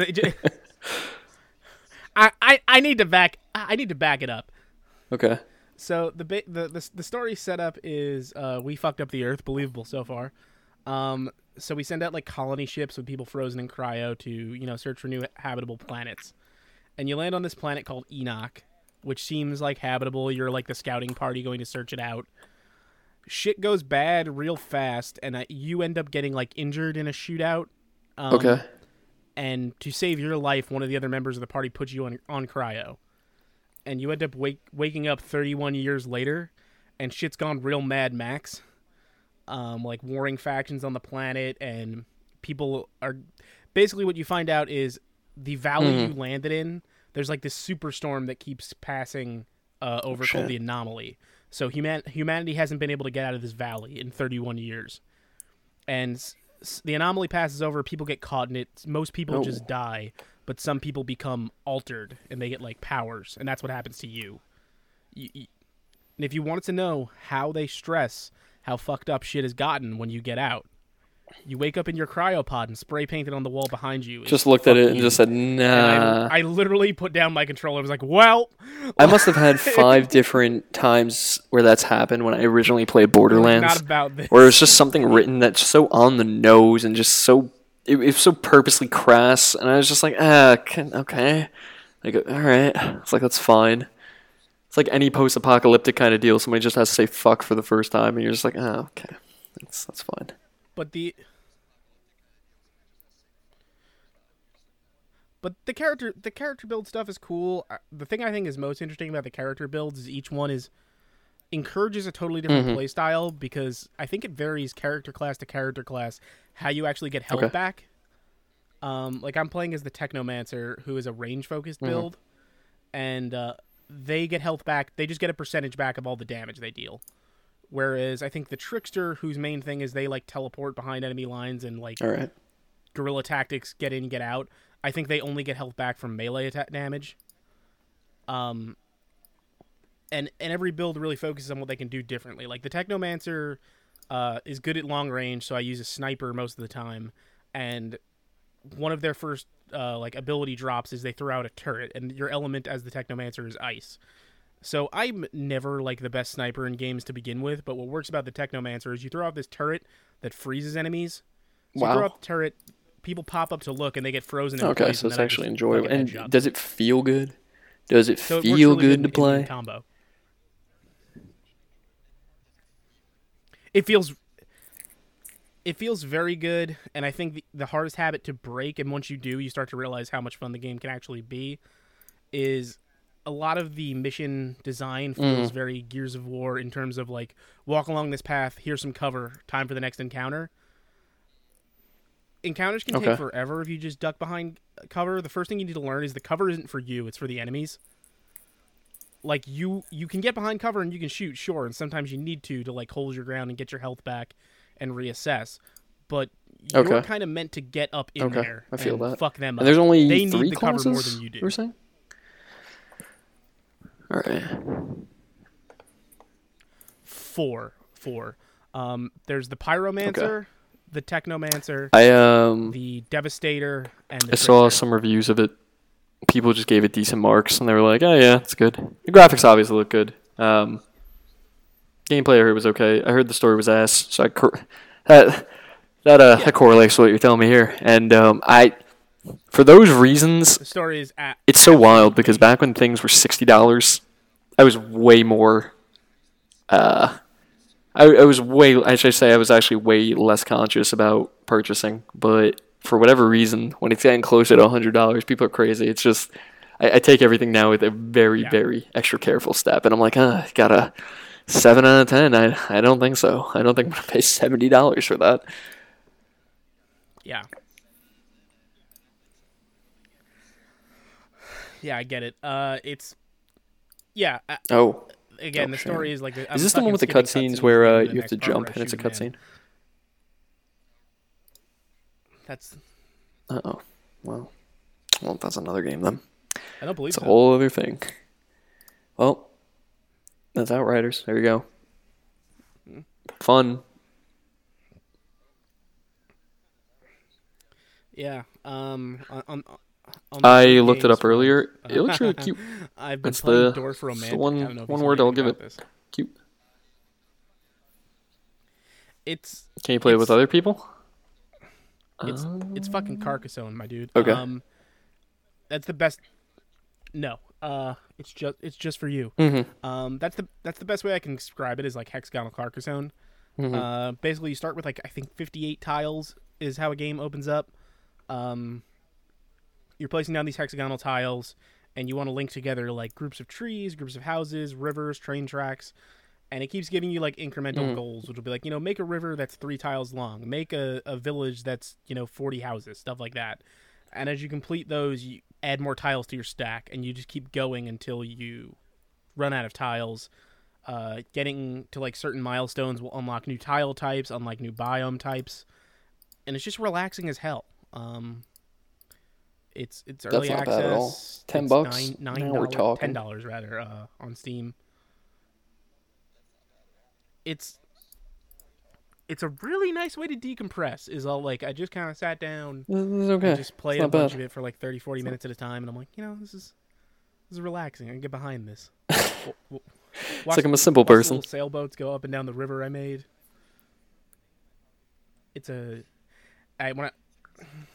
B: I need to back it up.
A: Okay.
B: So the story setup is we fucked up the Earth. Believable so far. So we send out like colony ships with people frozen in cryo to search for new habitable planets, and you land on this planet called Enoch, which seems like habitable. You're like the scouting party going to search it out. Shit goes bad real fast, and you end up getting like injured in a shootout.
A: Okay.
B: And to save your life, one of the other members of the party puts you on cryo. And you end up waking up 31 years later, and shit's gone real Mad Max. Like warring factions on the planet, and people are... Basically what you find out is the valley you landed in, there's like this superstorm that keeps passing over called the Anomaly. So humanity hasn't been able to get out of this valley in 31 years. And the Anomaly passes over, people get caught in it, most people just die, but some people become altered, and they get like powers, and that's what happens to you. And if you wanted to know how they stress how fucked up shit has gotten when you get out, you wake up in your cryopod and spray painted on the wall behind you.
A: Just looked at it and just said, nah.
B: I literally put down my controller. I was like, well...
A: I must have had 5 different times where that's happened when I originally played Borderlands.
B: Not about this.
A: Where it was just something written that's so on the nose and just so... It was so purposely crass, and I was just like, okay. Like, alright. It's like, that's fine. It's like any post-apocalyptic kind of deal. Somebody just has to say fuck for the first time, and you're just like, oh, okay, that's fine.
B: But the character build stuff is cool. The thing I think is most interesting about the character builds is each one encourages a totally different play style, because I think it varies character class to character class how you actually get health back. Like I'm playing as the Technomancer, who is a range focused build, and they get health back. They just get a percentage back of all the damage they deal. Whereas I think the Trickster, whose main thing is they like teleport behind enemy lines and like guerrilla tactics, get in, get out. I think they only get health back from melee attack damage. And every build really focuses on what they can do differently. Like the Technomancer is good at long range, so I use a sniper most of the time. And one of their first like ability drops is they throw out a turret, and your element as the Technomancer is ice. So I'm never like the best sniper in games to begin with, but what works about the Technomancer is you throw out this turret that freezes enemies. So you throw out the turret, people pop up to look, and they get frozen in place.
A: Okay, so it's actually enjoyable. And
B: job.
A: Does it feel good? Does it feel really good to play?
B: Combo. It feels very good, and I think the hardest habit to break, and once you do, you start to realize how much fun the game can actually be, is a lot of the mission design feels very Gears of War in terms of like, walk along this path, here's some cover, time for the next encounter. Encounters can take forever if you just duck behind cover. The first thing you need to learn is the cover isn't for you, it's for the enemies. Like, you can get behind cover and you can shoot, sure, and sometimes you need to like hold your ground and get your health back and reassess. But you're kind of meant to get up in there
A: I feel
B: and
A: that.
B: fuck them up.
A: And there's only
B: they
A: 3
B: need the
A: classes,
B: cover more than you do.
A: You're saying? All right.
B: 4. There's the Pyromancer, the Technomancer, the Devastator, and the
A: I saw some reviews of it. People just gave it decent marks, and they were like, "Oh yeah, it's good." The graphics obviously look good. Gameplay I heard was okay. I heard the story was ass, so that correlates with what you're telling me here. And for those reasons,
B: the story is
A: it's so wild because back when things were $60, I was way more. I was actually way less conscious about purchasing, but for whatever reason, when it's getting closer to $100, people are crazy. It's just, I take everything now with a very, very extra careful step, and I'm like, got a 7 out of 10. I don't think so. I don't think I'm gonna pay $70 for that.
B: Yeah. Yeah, I get it. It's again, the story is like.
A: Is this the one with the cutscenes where you have to jump and it's a cutscene?
B: That's.
A: Uh-oh. Well, that's another game then.
B: I don't believe
A: it's a whole other thing. Well, that's Outriders. There you go. Fun.
B: Yeah.
A: I looked it up earlier. It looks really cute.
B: I've been playing Dorf Romantic.
A: The one word I'll give it. Cute. Can you play it with other people?
B: It's fucking Carcassonne, my dude.
A: Okay.
B: That's the best. No. It's just for you.
A: Mm-hmm.
B: That's the best way I can describe it, is like hexagonal Carcassonne. Mm-hmm. Basically, you start with like I think 58 tiles is how a game opens up. You're placing down these hexagonal tiles, and you want to link together like groups of trees, groups of houses, rivers, train tracks, and it keeps giving you like incremental goals, which will be like, make a river that's 3 tiles long, make a village that's 40 houses, stuff like that. And as you complete those, you add more tiles to your stack, and you just keep going until you run out of tiles. Getting to like certain milestones will unlock new tile types, unlock new biome types, and it's just relaxing as hell. It's early access. That's not bad at all.
A: $10.
B: $9
A: we're talking.
B: $10 rather on Steam. It's a really nice way to decompress. Is all like I just kind of sat down,
A: and
B: just played a bunch of it for like 30-40 minutes at a time, and I'm like, this is relaxing. I can get behind this.
A: It's like I'm a simple person.
B: Little sailboats go up and down the river I made.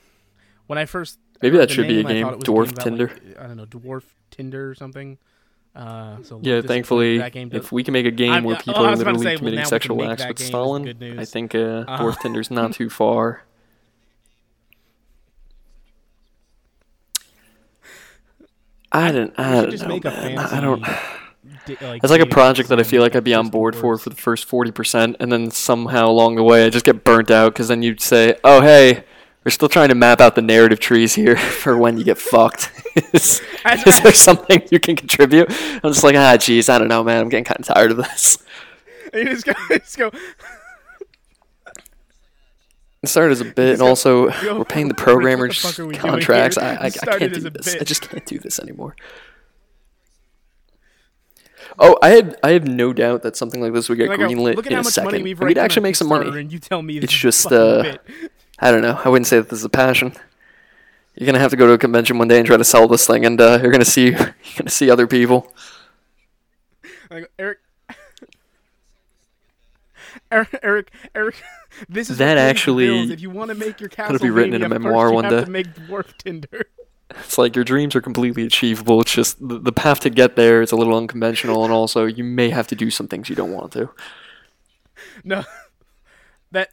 B: When I first
A: maybe that should be a game.
B: Dwarf
A: Tinder.
B: Like, I don't know, Dwarf Tinder or something. So
A: Yeah,
B: disappointed
A: thankfully,
B: that game does.
A: if we can make a game where people
B: I
A: are
B: was about to
A: literally
B: say, well,
A: committing
B: now we can
A: sexual
B: make
A: acts
B: that
A: with
B: game is
A: Stalin,
B: good news.
A: I think Dwarf Tinder's not too far. I
B: We
A: don't
B: should just
A: know,
B: make a
A: man.
B: fantasy.
A: I don't.
B: Like
A: It's like a
B: dating
A: project that I
B: sim
A: feel like
B: with
A: I'd be on
B: just
A: board for
B: dwarves.
A: the first 40%, and then somehow along the way I just get burnt out because then you'd say, "Oh, hey, we're still trying to map out the narrative trees here for when you get fucked." is, is there something you can contribute? I'm just like, geez, I don't know, man. I'm getting kind of tired of this.
B: And you just go.
A: It started as a bit, and
B: go-
A: also
B: go,
A: we're paying the
B: "Rich, what the
A: programmers
B: fuck are we doing
A: contracts.
B: here?"
A: I
B: It started
A: can't
B: as
A: do
B: a
A: this. I
B: bit.
A: just can't do this anymore. Oh, I have no doubt that something like this would get
B: And I go,
A: greenlit
B: look at
A: in
B: how
A: a
B: much
A: second.
B: money we've
A: And
B: raised
A: we'd
B: on
A: actually
B: our
A: make some
B: Kickstarter,
A: money.
B: and you tell me
A: It's
B: this
A: just,
B: is a fucking bit.
A: I don't know. I wouldn't say that this is a passion. You're gonna have to go to a convention one day and try to sell this thing, and you're gonna see other people.
B: I go, Eric, this is
A: That
B: what pays the
A: actually
B: bills. If you want to make your
A: gotta be written in a
B: Castlevania
A: memoir
B: first,
A: one
B: you have
A: day.
B: to make Dwarf Tinder.
A: It's like your dreams are completely achievable. It's just the path to get there is a little unconventional, and also you may have to do some things you don't want to.
B: No, that.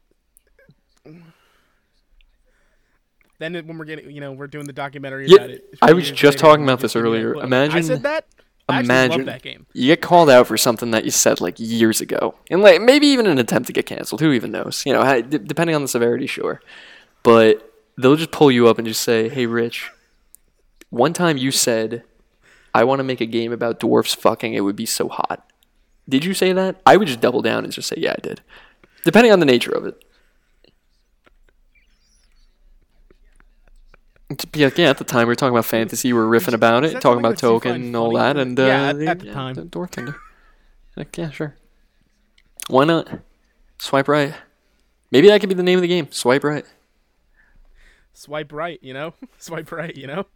B: Then when we're getting, we're doing the documentary
A: Yeah,
B: about it.
A: I was
B: 20 years
A: just
B: later,
A: talking
B: we're
A: about this
B: just gonna be
A: earlier.
B: like,
A: Imagine-
B: I said that. I actually
A: Imagine
B: love that game.
A: you get called out for something that you said like years ago, and like maybe even an attempt to get canceled. Who even knows? Depending on the severity, sure. But they'll just pull you up and just say, "Hey, Rich, one time you said I want to make a game about dwarfs fucking. It would be so hot. Did you say that?" I would just double down and just say, "Yeah, I did." Depending on the nature of it. To be like, yeah, at the time we were talking about fantasy, we were riffing about
B: Is
A: it,
B: that
A: talking
B: something
A: about
B: that you
A: Token
B: find
A: and all
B: funny?
A: that, and
B: Yeah, at the time.
A: the Dwarf Tinder. Like, yeah, sure. Why not? Swipe right. Maybe that could be the name of the game. Swipe right.
B: Swipe right, Swipe right,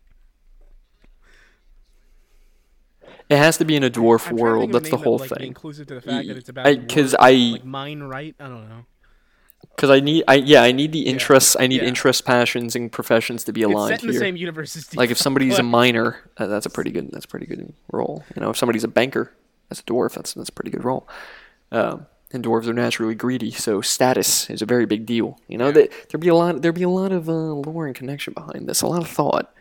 A: It has to be in a dwarf
B: I'm trying to
A: world.
B: think of a
A: That's the
B: name
A: whole
B: that would, be
A: thing.
B: inclusive to the fact that it's about
A: Because
B: dwarves, like mine right. I don't know.
A: I need the interests. I need interests, passions, and professions to be
B: It's
A: aligned
B: set in the
A: here.
B: same universe as
A: Like if somebody's a
B: Deep
A: miner, that's a pretty good role. If somebody's a banker, that's a dwarf. That's a pretty good role. And dwarves are naturally greedy, so status is a very big deal. There'd be a lot of lore and connection behind this, a lot of thought.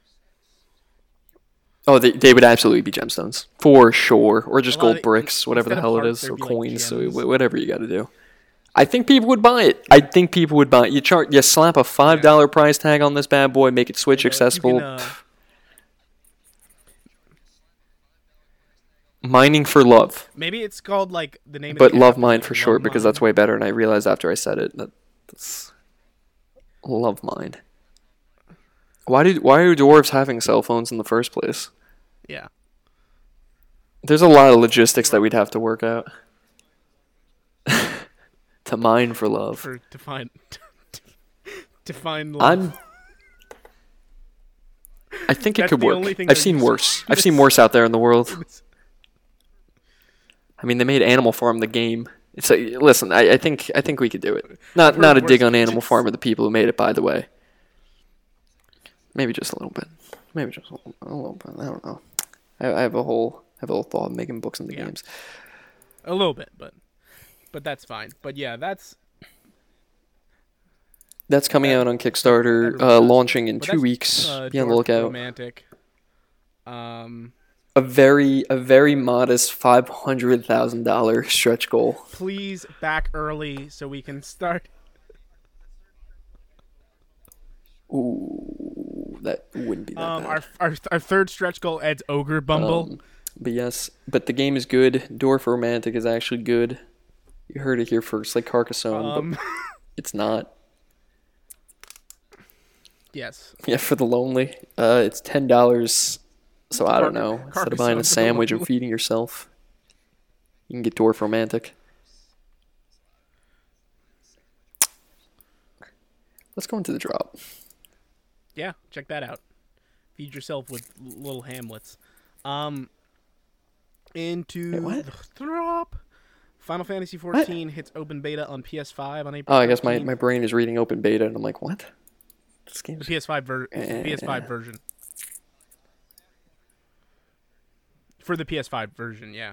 A: Oh, they would absolutely be gemstones for sure, or just gold bricks, whatever the
B: instead of
A: hell it
B: hearts,
A: is, or
B: there'd be, like,
A: coins, so
B: gems.
A: whatever you got to do. I think people would buy it. You slap a $5 price tag on this bad boy, make it Switch
B: You
A: accessible.
B: can,
A: Mining for love,
B: maybe it's called like the name.
A: but
B: of the
A: love
B: app,
A: mine
B: like,
A: for
B: Love
A: short because that's
B: Mine.
A: way better. And I realized after I said it that's love mine. Why are dwarves having cell phones in the first place?
B: Yeah.
A: There's a lot of logistics that we'd have to work out. To mine for love.
B: To find love.
A: I think it
B: That's
A: could
B: the
A: work.
B: only thing
A: I've
B: they're
A: seen
B: using.
A: worse. I've seen worse out there in the world. I mean, they made Animal Farm the game. It's listen. I think we could do it. Not a dig on Animal Farm or the people who made it, by the way. Maybe just a little bit. Maybe just a little bit. I don't know. I have a whole thought of making books into games.
B: A little bit, but that's fine. But yeah, that's
A: coming out on Kickstarter,
B: everyone does.
A: launching in
B: But
A: 2
B: that's,
A: weeks. Be on the
B: Dwarf
A: lookout.
B: Romantic.
A: A very modest $500,000 stretch goal.
B: Please back early so we can start.
A: Ooh, that wouldn't be that bad.
B: Our third stretch goal adds Ogre Bumble.
A: But the game is good. Dwarf Romantic is actually good. You heard it here first, like Carcassonne, but it's not.
B: Yes.
A: Yeah, for the lonely, it's $10. So I don't know. Instead of buying a sandwich and feeding yourself, you can get Dwarf Romantic. Let's go into the drop.
B: Yeah, check that out. Feed yourself with little Hamlets. Into
A: Wait, what?
B: the drop. Final Fantasy XIV hits open beta on PS5 on April.
A: Oh, I guess my
B: 13th.
A: brain is reading open beta, and I'm like, what? This game's
B: The PS5 version. for the PS5 version, yeah.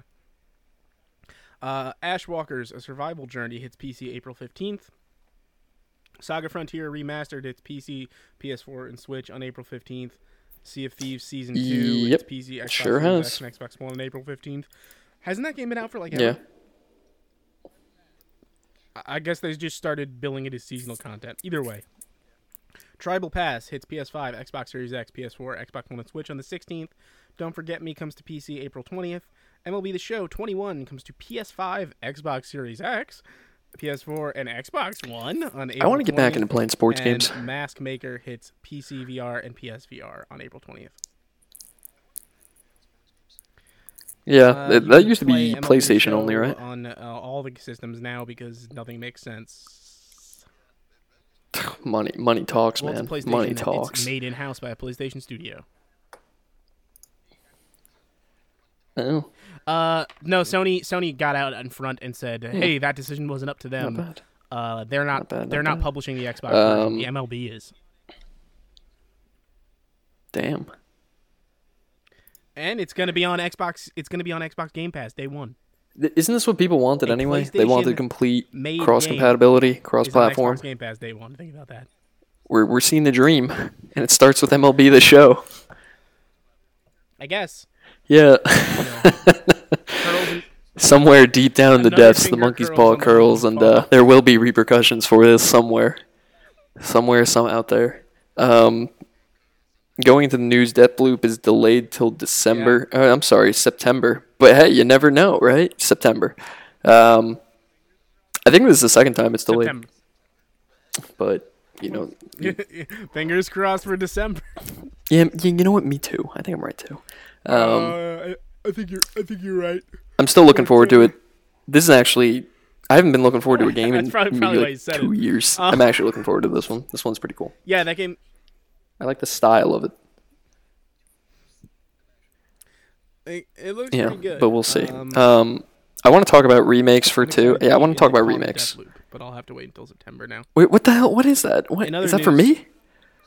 B: Ash Walker's A Survival Journey hits PC April 15th. Saga Frontier Remastered hits PC, PS4, and Switch on April 15th. Sea of Thieves Season 2 hits PC, Xbox
A: sure
B: Series
A: has.
B: X, and Xbox One on April 15th. Hasn't that game been out for like ever?
A: Yeah.
B: I guess they just started billing it as seasonal content. Either way. Tribal Pass hits PS5, Xbox Series X, PS4, Xbox One, and Switch on the 16th. Don't Forget Me comes to PC April 20th. MLB The Show 21 comes to PS5, Xbox Series X, PS4, and Xbox One on April 20th.
A: I want to get back into playing sports
B: and
A: games.
B: Mask Maker hits PC VR and PSVR on April 20th.
A: Yeah, that used to be
B: MLB The
A: PlayStation
B: Show
A: only, right?
B: On all the systems now because nothing makes sense.
A: Money talks,
B: Well,
A: man.
B: it's a PlayStation.
A: Money
B: It's
A: talks.
B: made in-house by a PlayStation studio.
A: Oh,
B: No, Sony got out in front and said, "Hey, that decision wasn't up to
A: not
B: them.
A: bad.
B: They're not.
A: bad, not
B: they're not
A: bad.
B: publishing the Xbox version. The MLB is."
A: Damn.
B: And it's gonna be on Xbox. It's gonna be on Xbox Game Pass day one.
A: Isn't this what people wanted
B: A
A: anyway? They wanted
B: PlayStation
A: complete
B: made
A: cross-compatibility,
B: It's on
A: cross-platform.
B: Xbox Game Pass day one. Think about that.
A: We're seeing the dream, and it starts with MLB The Show.
B: I guess.
A: Yeah.
B: Curls and,
A: Somewhere deep down in the
B: Another
A: depths, the
B: finger
A: monkey's
B: curls
A: paw
B: on the
A: curls,
B: monkey's
A: and
B: paw.
A: there will be repercussions for this somewhere, some out there. Going into the news, Deathloop is delayed till December. I'm sorry, September. But hey, you never know, right? September. I think this is the second time it's delayed.
B: September.
A: But you know,
B: Fingers crossed for December.
A: yeah, you know what? Me too. I think I'm right too.
B: I think you're right.
A: I'm still looking forward to it. This is actually, I haven't been looking forward to a game in
B: That's probably
A: maybe
B: why
A: like
B: you said
A: 2
B: it.
A: years. I'm actually looking forward to this one. This one's pretty cool.
B: Yeah, that game.
A: I like the style of it.
B: It looks
A: Yeah,
B: pretty good.
A: but we'll see. I want to talk about remakes for two. Yeah, I want to talk about remakes.
B: Deathloop, but I'll have to wait until September now.
A: Wait, what the hell? What is that? What
B: In other
A: is that for
B: news-
A: me?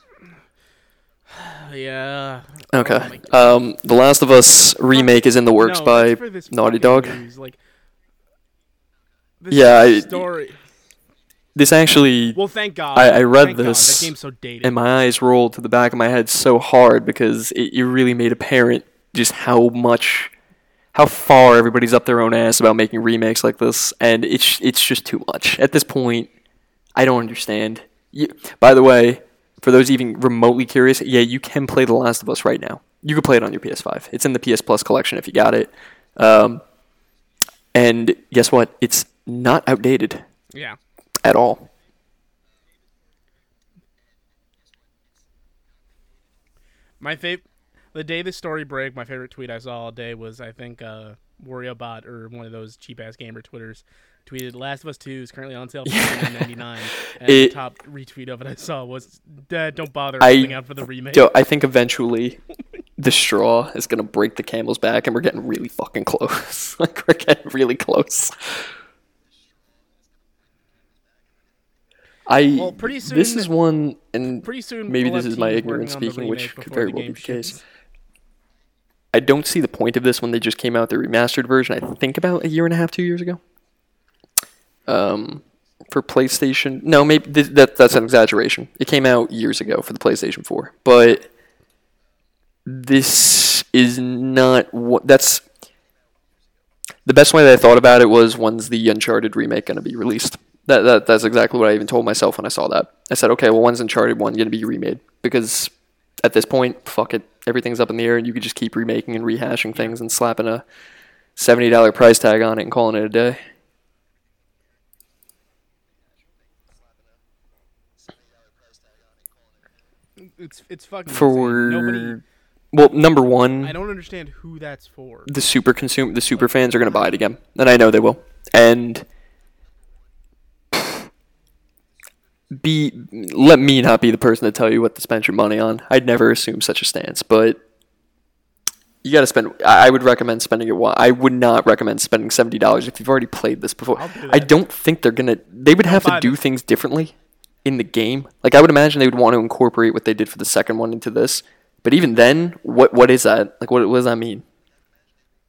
B: Yeah.
A: Okay.
B: Oh my
A: The Last of Us remake is in the works
B: No,
A: by
B: it's for this
A: Naughty
B: fucking
A: Dog.
B: news, like, this
A: Yeah,
B: story.
A: This actually,
B: Well, thank God.
A: I read
B: Thank God.
A: this
B: That game's so dated.
A: and my eyes rolled to the back of my head so hard because it really made apparent just how far everybody's up their own ass about making remakes like this, and it's just too much. At this point, I don't understand. By the way, for those even remotely curious, yeah, you can play The Last of Us right now. You can play it on your PS5. It's in the PS Plus collection if you got it. And guess what? It's not outdated
B: Yeah.
A: at all.
B: The day this story broke, my favorite tweet I saw all day was, I think, WarioBot or one of those cheap ass gamer Twitters tweeted, "Last of Us 2 is currently on sale for $9.99." And the top retweet of it I saw was, "Don't bother holding out for the remake."
A: I think eventually the straw is gonna break the camel's back, and we're getting really fucking close. Like we're getting really close.
B: Well, pretty soon.
A: This is one, and
B: Pretty soon.
A: maybe
B: we'll
A: this
B: have
A: is my
B: teams
A: ignorance
B: working on the
A: speaking, which
B: remake
A: could
B: before
A: very
B: the
A: well be
B: game
A: the case.
B: ships.
A: I don't see the point of this when they just came out the remastered version. I think about a year and a half, 2 years ago. For PlayStation, no, maybe that's an exaggeration. It came out years ago for the PlayStation 4, but this is not what. That's the best way that I thought about it was, when's the Uncharted remake going to be released? That's exactly what I even told myself when I saw that. I said, okay, well, when's Uncharted 1 going to be remade? Because at this point, fuck it, everything's up in the air, and you could just keep remaking and rehashing things and slapping a $70 price tag on it and calling it a day.
B: It's fucking
A: For
B: insane. Nobody.
A: well, number one,
B: I don't understand who that's for.
A: the super fans are going to buy it again, and I know they will. And let me not be the person to tell you what to spend your money on. I'd never assume such a stance, but you got to spend. I would recommend spending it. I would not recommend spending $70 if you've already played this before.
B: I'll do that.
A: I don't think they're gonna. They would have to
B: buy
A: do
B: this.
A: things differently in the game. Like I would imagine they would want to incorporate what they did for the second one into this. But even then, what is that? Like what does that mean?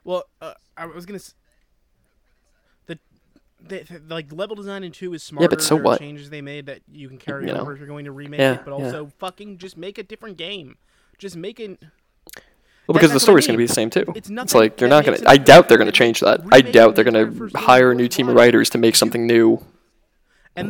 B: Well, I was gonna. The, like level design in 2 is smarter.
A: Yeah, but so
B: there are
A: what?
B: changes they made that you can carry
A: You know.
B: over if you're going to remake
A: Yeah,
B: it. But also, fucking just make a different game. Just make it.
A: Well, because the
B: That's what I
A: story's going to
B: mean.
A: be the same too.
B: It's
A: It's
B: nothing
A: like you're
B: that
A: not going
B: makes
A: to.
B: it
A: I doubt they're
B: different.
A: going to change that. I
B: Remaking
A: doubt they're
B: the
A: going
B: entire
A: to
B: first
A: hire a
B: game
A: new
B: was
A: team of
B: why.
A: writers to make something new.
B: And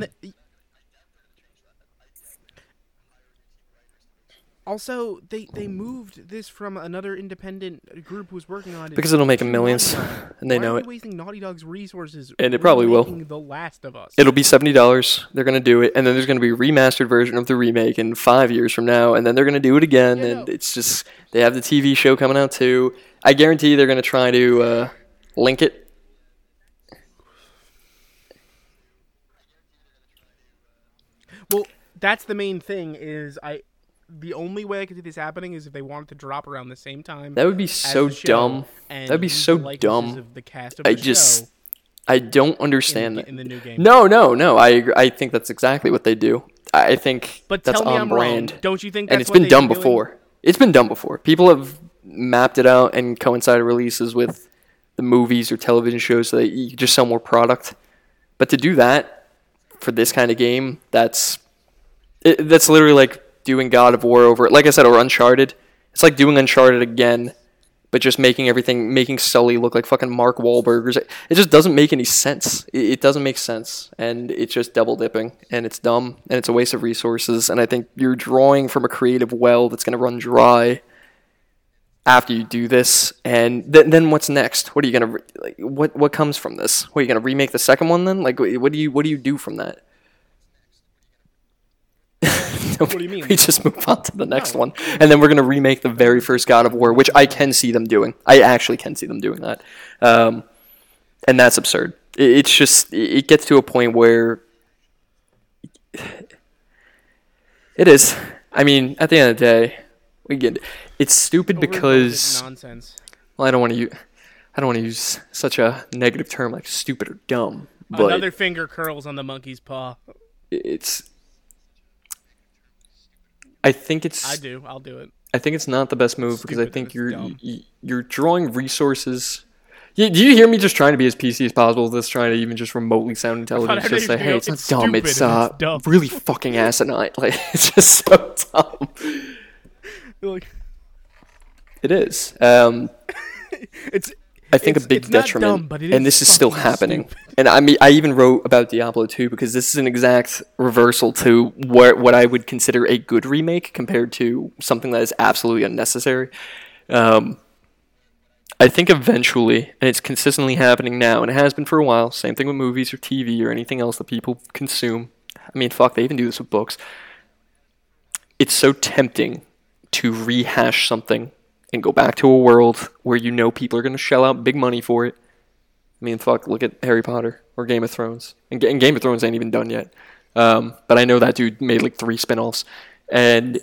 B: also, they moved this from another independent group who was working on it
A: Because it'll make
B: to
A: them millions,
B: Naughty Dog.
A: and they
B: Why
A: know
B: are
A: it.
B: we wasting Naughty Dog's resources
A: And it probably will.
B: remaking The Last of Us?
A: It'll be $70. They're going to do it, and then there's going to be a remastered version of the remake in 5 years from now, and then they're going to do it again.
B: Yeah,
A: and
B: no.
A: it's just they have the TV show coming out too. I guarantee they're going to try to link it.
B: Well, that's the main thing. The only way I could see this happening is if they wanted to drop around the same time.
A: That would be
B: as
A: so
B: the show
A: dumb.
B: and
A: That'd be
B: use
A: so
B: the likenesses
A: dumb.
B: Of the cast of
A: I
B: the
A: just
B: show
A: I don't understand that.
B: in the new game.
A: No. I agree. I think that's exactly what they do. I think
B: But
A: that's
B: tell me
A: on
B: I'm
A: brand.
B: wrong. Don't you think?
A: And
B: That's
A: it's
B: what
A: been
B: they've
A: done
B: doing?
A: before. It's been done before. People have mapped it out and coincided releases with the movies or television shows so that you just sell more product. But to do that for this kind of game, that's literally like doing God of War over, like I said, or Uncharted. It's like doing Uncharted again, but just making Sully look like fucking Mark Wahlberg. It just doesn't make any sense. It doesn't make sense, and it's just double dipping, and it's dumb, and it's a waste of resources. And I think you're drawing from a creative well that's going to run dry after you do this. And then what's next? What are you gonna what comes from this? What are you gonna remake the second one then? Like what do you do from that?
B: What do you mean?
A: We just move on to the next
B: No.
A: one, and then we're gonna remake the very first God of War, which I can see them doing. I actually can see them doing that, and that's absurd. It's just it gets to a point where it is. I mean, at the end of the day, it's stupid
B: Overindulgent
A: because
B: nonsense.
A: well, I don't want to use such a negative term like stupid or dumb, but
B: Another finger curls on the monkey's paw.
A: it's. I think it's.
B: I do. I'll do it.
A: I think it's not the best move because I
B: Stupid
A: think
B: and it's dumb.
A: you're drawing resources. Do you hear me just trying to be as PC as possible with this, trying to even just remotely sound intelligent?
B: I
A: Just say,
B: thought
A: hey,
B: you
A: it's
B: were
A: not
B: gonna go,
A: dumb.
B: "It's
A: It's
B: stupid and it's dumb."
A: really fucking asinine. Like it's just so dumb.
B: Like,
A: It is.
B: it's.
A: I think a big
B: it's not
A: detriment,
B: dumb, but it
A: and
B: is
A: this is still
B: fucking
A: happening.
B: stupid.
A: And I mean, I even wrote about Diablo 2 because this is an exact reversal to what I would consider a good remake compared to something that is absolutely unnecessary. I think eventually, and it's consistently happening now, and it has been for a while. Same thing with movies or TV or anything else that people consume. I mean, fuck, they even do this with books. It's so tempting to rehash something and go back to a world where you know people are going to shell out big money for it. I mean, fuck, look at Harry Potter or Game of Thrones. And Game of Thrones ain't even done yet. But I know that dude made like 3 spin-offs. And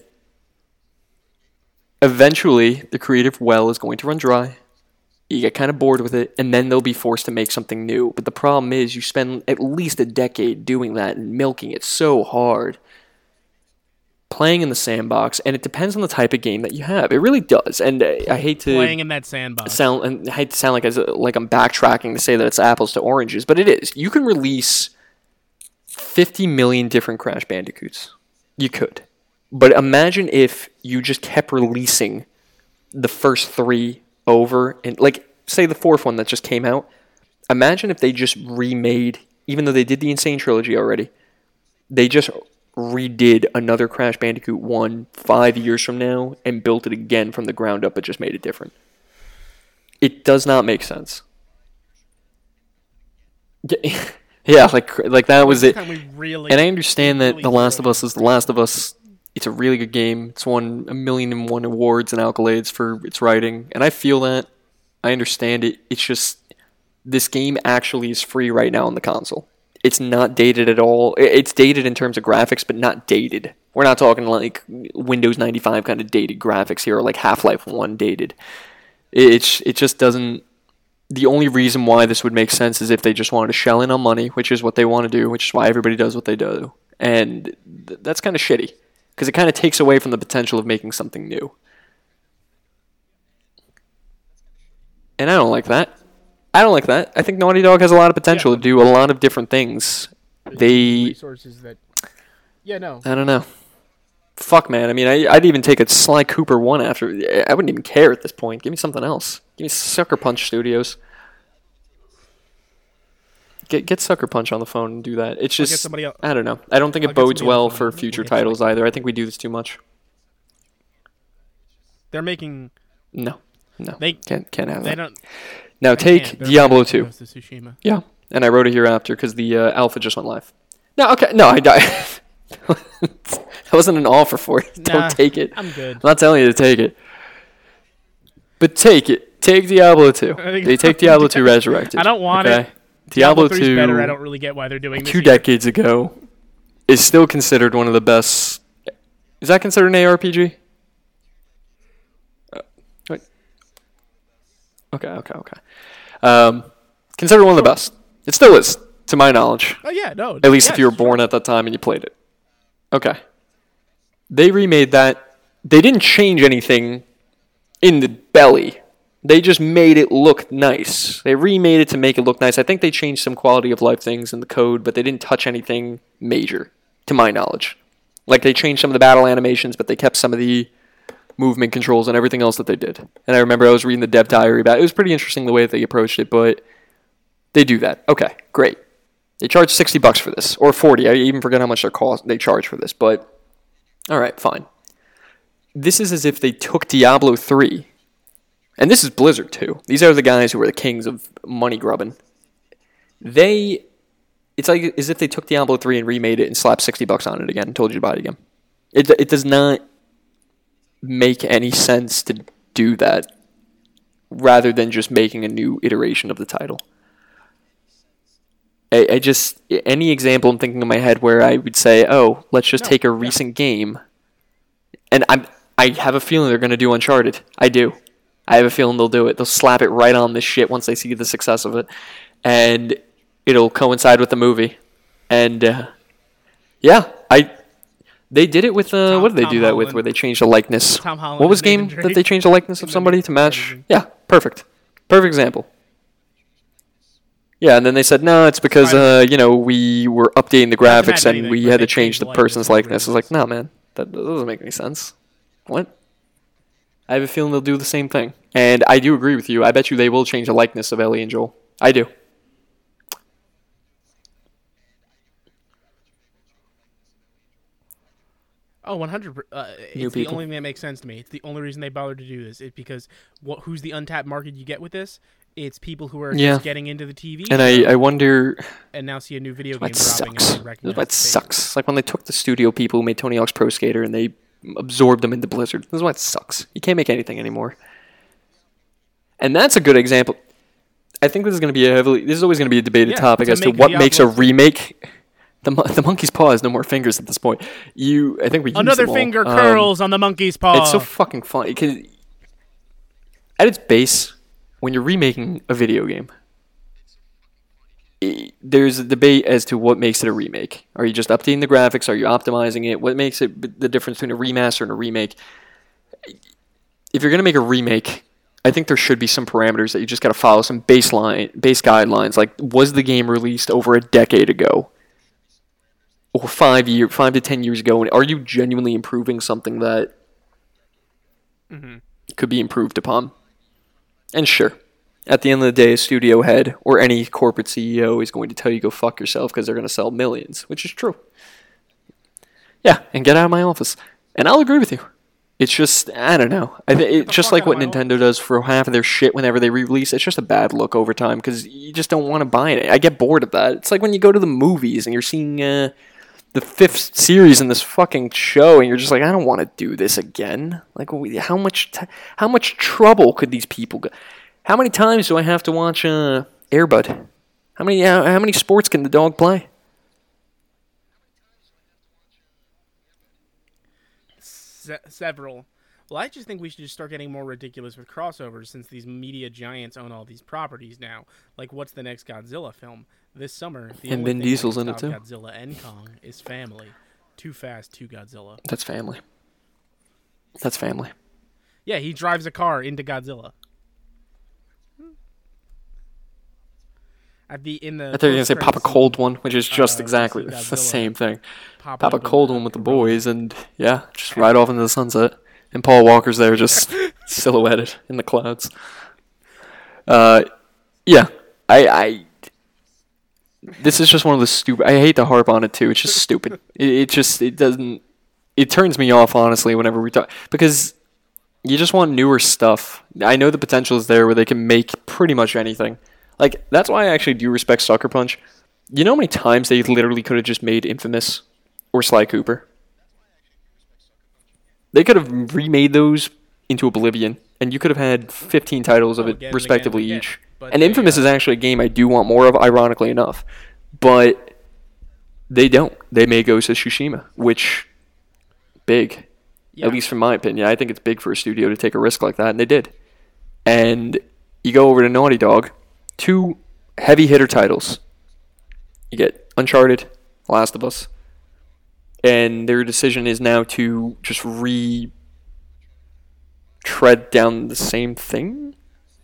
A: eventually, the creative well is going to run dry. You get kind of bored with it, and then they'll be forced to make something new. But the problem is you spend at least a decade doing that and milking it so hard. Playing in the sandbox, and it depends on the type of game that you have. It really does. And I hate to
B: Playing in that sandbox.
A: sound like I'm backtracking to say that it's apples to oranges, but it is. You can release 50 million different Crash Bandicoots. You could. But imagine if you just kept releasing the first 3 over, and like say the 4th one that just came out. Imagine if they just remade, even though they did the Insane Trilogy already, they just redid another Crash Bandicoot 1 5 years from now and built it again from the ground up but just made it different. It does not make sense. Yeah, like that was it.
B: Time we really,
A: And I understand that
B: really
A: The Last of
B: grew.
A: Us is The Last of Us. It's a really good game. It's won 1,000,001 awards and accolades for its writing, and I feel that. I understand it. It's just this game actually is free right now on the console. It's not dated at all. It's dated in terms of graphics, but not dated. We're not talking like Windows 95 kind of dated graphics here, or like Half-Life 1 dated. It just doesn't. The only reason why this would make sense is if they just wanted to shell in on money, which is what they want to do, which is why everybody does what they do. And that's kind of shitty, because it kind of takes away from the potential of making something new. And I don't like that. I don't like that. I think Naughty Dog has a lot of potential to do a lot of different things.
B: Resources that. Yeah, no.
A: I don't know. Fuck, man. I mean, I'd even take a Sly Cooper 1 after. I wouldn't even care at this point. Give me something else. Give me Sucker Punch Studios. Get Sucker Punch on the phone and do that. It's just, I don't know. I don't think it bodes well for future titles either. I think we do this too much.
B: They're making...
A: No.
B: They
A: can't have that.
B: Don't...
A: Now take Diablo 2. Yeah, and I wrote it here after because the alpha just went live. No, okay. No, I died. That wasn't an offer for it. Don't take it.
B: I'm good.
A: I'm not telling you to take it. But take it. Take Diablo 2. They take Diablo 2 Resurrected.
B: I don't want it.
A: Diablo 2
B: better. I don't really get why they're doing this.
A: 2 decades ago is still considered one of the best. Is that considered an ARPG? Wait. Okay. Considered one of the best. It still is, to my knowledge.
B: Oh, yeah, no.
A: At least if you were born at that time and you played it. Okay. They remade that. They didn't change anything in the belly. They just made it look nice. They remade it to make it look nice. I think they changed some quality of life things in the code, but they didn't touch anything major, to my knowledge. Like, they changed some of the battle animations, but they kept some of the movement controls and everything else that they did. And I remember I was reading the dev diary about it. It was pretty interesting the way that they approached it, but they do that. Okay, great. They charge $60 for this, or $40. I even forget how much they charge for this, but all right, fine. This is as if they took Diablo 3, and this is Blizzard too. These are the guys who are the kings of money grubbing. It's like as if they took Diablo 3 and remade it and slapped $60 on it again and told you to buy it again. It does not make any sense to do that rather than just making a new iteration of the title. I just, any example I'm thinking in my head where I would say, oh, let's just take a recent game, and I have a feeling they're going to do Uncharted. I do. I have a feeling they'll do it. They'll slap it right on this shit once they see the success of it, and it'll coincide with the movie. And they did it with what did they do that with? Where they changed the likeness?
B: Tom Holland.
A: What was the game that they changed the likeness of somebody to match? Yeah, perfect example. Yeah, and then they said, no, it's because, we were updating the graphics and we had to change the person's likeness. It's like, no, man, that doesn't make any sense. What? I have a feeling they'll do the same thing. And I do agree with you. I bet you they will change the likeness of Ellie and Joel. I do.
B: Oh, 100%. It's the only thing that makes sense to me. It's the only reason they bothered to do this. It's because who's the untapped market you get with this? It's people who are just getting into the TV.
A: And I wonder...
B: And now see a new video game
A: dropping.
B: Sucks.
A: This is sucks. It's like when they took the studio people who made Tony Hawk's Pro Skater and they absorbed them into Blizzard. This is why it sucks. You can't make anything anymore. And that's a good example. I think this is going to be this is always going to be a debated topic as to what makes a remake... The monkey's paw has no more fingers at this point. I think we used
B: another
A: them all.
B: finger curls on the monkey's paw.
A: It's so fucking funny because at its base, when you're remaking a video game, there's a debate as to what makes it a remake. Are you just updating the graphics? Are you optimizing it? What makes it the difference between a remaster and a remake? If you're gonna make a remake, I think there should be some parameters that you just got to follow, some base guidelines. Like, was the game released over a decade ago? Or 5 to 10 years ago, and are you genuinely improving something that could be improved upon? And sure, at the end of the day, a studio head or any corporate CEO is going to tell you go fuck yourself because they're going to sell millions, which is true. Yeah, and get out of my office. And I'll agree with you. It's just, I don't know. It's just like what Nintendo does for half of their shit whenever they re-release. It's just a bad look over time because you just don't want to buy it. I get bored of that. It's like when you go to the movies and you're seeing... the 5th series in this fucking show, and you're just like, I don't want to do this again. Like, how much trouble could these people go? How many times do I have to watch Air Bud? How many sports can the dog play?
B: Several. Well, I just think we should just start getting more ridiculous with crossovers since these media giants own all these properties now. Like, what's the next Godzilla film? This summer, the
A: and
B: only
A: Vin
B: thing
A: Diesel's
B: that
A: in
B: can
A: it
B: stop
A: too.
B: Godzilla and Kong is family. Too Fast, Too Godzilla.
A: That's family. That's family.
B: Yeah, he drives a car into Godzilla. in the
A: I thought you were gonna say Papa
B: post-credit
A: Cold
B: scene,
A: One, which is just
B: you
A: exactly
B: see
A: the
B: Godzilla
A: same thing.
B: popping
A: Papa
B: up
A: Cold One with the
B: gorilla.
A: boys, and yeah, just ride off into the sunset. And Paul Walker's there, just silhouetted in the clouds. Yeah, I this is just one of the stupid. I hate to harp on it too. It's just stupid. It doesn't. It turns me off honestly whenever we talk because you just want newer stuff. I know the potential is there where they can make pretty much anything. Like that's why I actually do respect Sucker Punch. You know how many times they literally could have just made Infamous or Sly Cooper? They could have remade those into Oblivion, and you could have had 15 titles of it
B: Again and
A: respectively
B: again and again.
A: each.
B: But
A: And
B: they,
A: Infamous is actually a game I do want more of, ironically enough. But they don't. They made Ghost of Tsushima, which big.
B: yeah.
A: At least from my opinion. I think it's big for a studio to take a risk like that, and they did. And you go over to Naughty Dog, 2 heavy hitter titles. You get Uncharted, Last of Us, and their decision is now to just tread down the same thing.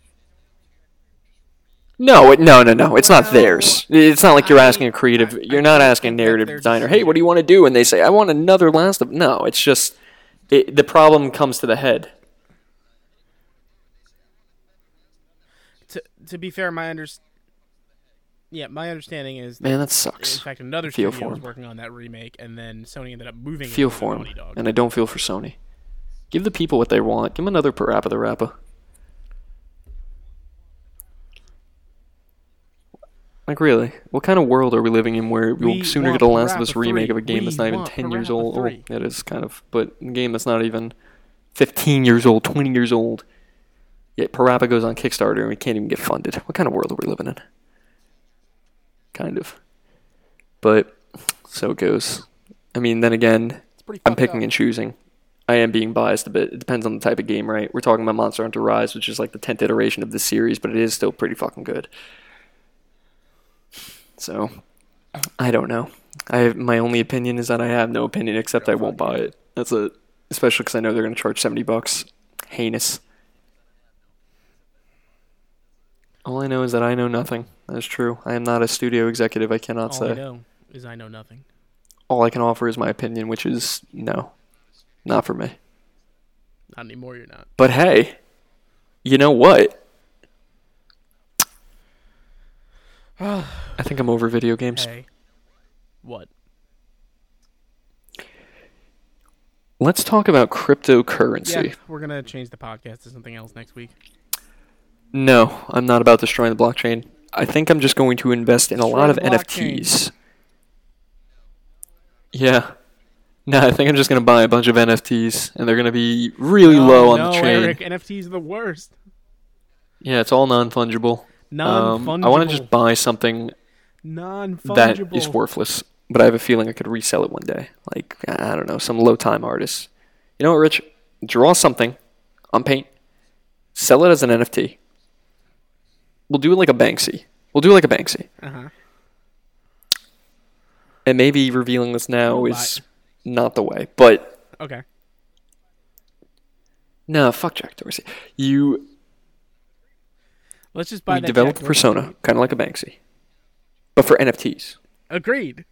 A: No. It's not theirs. It's not like you're asking a creative. You're not asking a narrative designer. Hey, what do you want to do? And they say, I want another Last of. No, it's just the problem comes to the head.
B: To be fair, my understanding is
A: Man, that
B: in
A: sucks.
B: fact another
A: Feel
B: studio
A: for
B: was
A: him.
B: working on that remake, and then Sony ended up moving it
A: Feel
B: over to
A: for
B: Naughty
A: him,
B: Dog.
A: and I don't feel for Sony. Give the people what they want. Give them another Parappa the Rappa. Like really, what kind of world are we living in where we'll
B: We
A: sooner
B: want
A: get a Last of Us
B: Parappa
A: remake
B: 3.
A: of a game that's not even
B: Want
A: 10 years
B: Parappa
A: old?
B: 3.
A: Oh, it is kind of, but a game that's not even 15 years old, 20 years old. Yet Parappa goes on Kickstarter and we can't even get funded. What kind of world are we living in? Kind of. But so it goes. I mean, then again,
B: It's pretty
A: I'm
B: fucked
A: picking
B: up.
A: and choosing. I am being biased a bit. It depends on the type of game, right? We're talking about Monster Hunter Rise, which is like the 10th iteration of this series, but it is still pretty fucking good. So, I don't know. My only opinion is that I have no opinion except I won't buy it. That's it. Especially because I know they're going to charge $70. Heinous. All I know is that I know nothing. That is true. I am not a studio executive. I cannot
B: All I
A: say.
B: know is I know nothing.
A: All I can offer is my opinion, which is no. Not for me.
B: Not anymore. You're not.
A: But hey, you know what? I think I'm over video games.
B: Hey, what?
A: Let's talk about cryptocurrency.
B: Yeah, we're gonna change the podcast to something else next week.
A: No, I'm not about destroying the blockchain. I think I'm just going to invest in a lot of
B: Destroy the blockchain.
A: NFTs. Yeah. No, I think I'm just going to buy a bunch of NFTs, and they're going to be really low on the chain.
B: Eric, NFTs are the worst.
A: Yeah, it's all non-fungible.
B: Non-fungible.
A: I want to just buy something
B: Non-fungible.
A: that is worthless, but I have a feeling I could resell it one day. Like, I don't know, some low-time artist. You know what, Rich? Draw something on Paint, sell it as an NFT. We'll do it like a Banksy.
B: Uh-huh.
A: And maybe revealing this now
B: You'll
A: is not the way, but
B: Okay.
A: no, fuck Jack Dorsey.
B: Let's just buy
A: We
B: that.
A: develop
B: Jack
A: a persona,
B: Dorsey.
A: kind of like a Banksy, but for NFTs.
B: Agreed.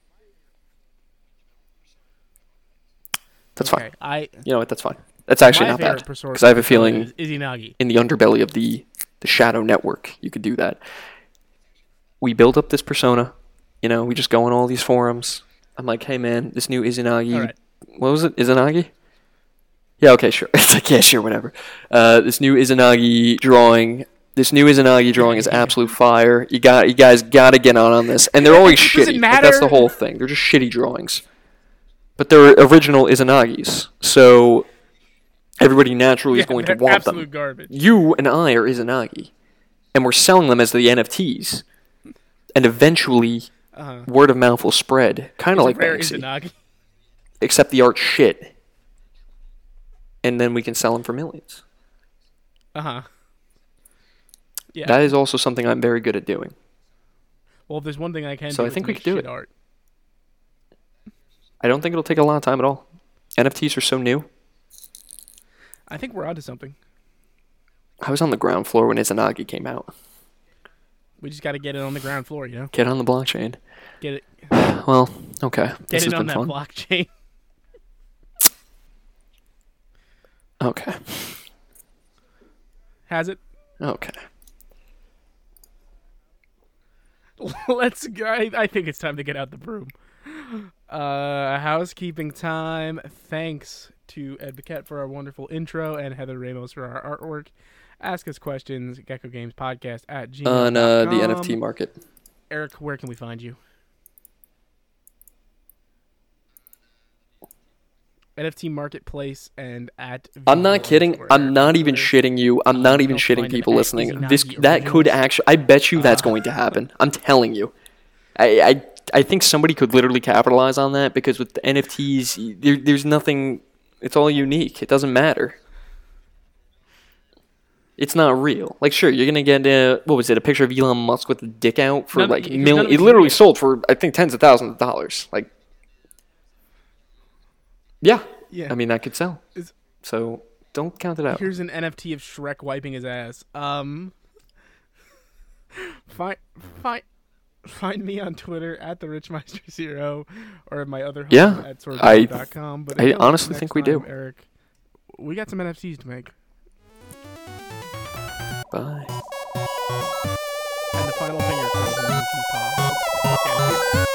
A: That's
B: Okay.
A: fine. You know what? That's fine. That's actually
B: My
A: not bad
B: favorite persona
A: because I have a feeling
B: is Izanagi.
A: in the underbelly of the Shadow Network, you could do that. We build up this persona. You know, we just go on all these forums. I'm like, hey man, this new Izanagi.
B: All right.
A: What was it? Izanagi? Yeah, okay, sure. It's like, yeah, sure, whatever. This new Izanagi drawing. This new Izanagi drawing is absolute fire. You guys gotta get on this. And they're always
B: Does it
A: shitty. Like, that's the
B: matter?
A: whole thing. They're just shitty drawings. But they're original Izanagis. So everybody naturally is going to
B: they're
A: want
B: absolute
A: them.
B: garbage.
A: You and I are Izanagi. And we're selling them as the NFTs. And eventually, word of mouth will spread. Kind of like
B: Rare
A: Banksy.
B: Izanagi.
A: Except the art's shit. And then we can sell them for millions.
B: Uh-huh. Yeah.
A: That is also something I'm very good at doing.
B: Well, if there's one thing I can
A: So
B: do,
A: I think
B: it's
A: we
B: make
A: could do
B: shit
A: it.
B: art.
A: I don't think it'll take a lot of time at all. NFTs are so new.
B: I think we're onto something.
A: I was on the ground floor when Izanagi came out.
B: We just got to get it on the ground floor,
A: Get on the blockchain.
B: Get it.
A: Well, okay. This
B: Get it
A: has
B: on
A: been
B: that
A: fun.
B: blockchain.
A: Okay.
B: Has it?
A: Okay.
B: Let's go. I think it's time to get out the broom. Housekeeping time. Thanks to Ed Paquette for our wonderful intro and Heather Ramos for our artwork. Ask us questions, geckogamespodcast@gmail.com.
A: On the NFT market.
B: Eric, where can we find you? NFT Marketplace and at...
A: I'm not kidding.
B: Visual
A: I'm not even
B: Twitter.
A: shitting you. I'm not even
B: You'll
A: shitting
B: find
A: people
B: him at
A: listening.
B: Izzy
A: That could
B: Originals.
A: actually. I bet you that's going to happen. I'm telling you. I think somebody could literally capitalize on that because with the NFTs, there's nothing. It's all unique. It doesn't matter. It's not real. Like, sure, you're gonna get what was it? A picture of Elon Musk with the dick out for like million. It literally sold for I think tens of thousands of dollars. Like, yeah. I mean that could sell. So don't count it out.
B: Here's an NFT of Shrek wiping his ass. Find me on Twitter at TheRichMeister0 or at my other home at swordblog.com. But
A: I
B: until
A: honestly
B: next
A: think we
B: time,
A: do.
B: Eric, we got some NFTs to make.
A: Bye.
B: And the final finger comes in the monkey paw. Okay.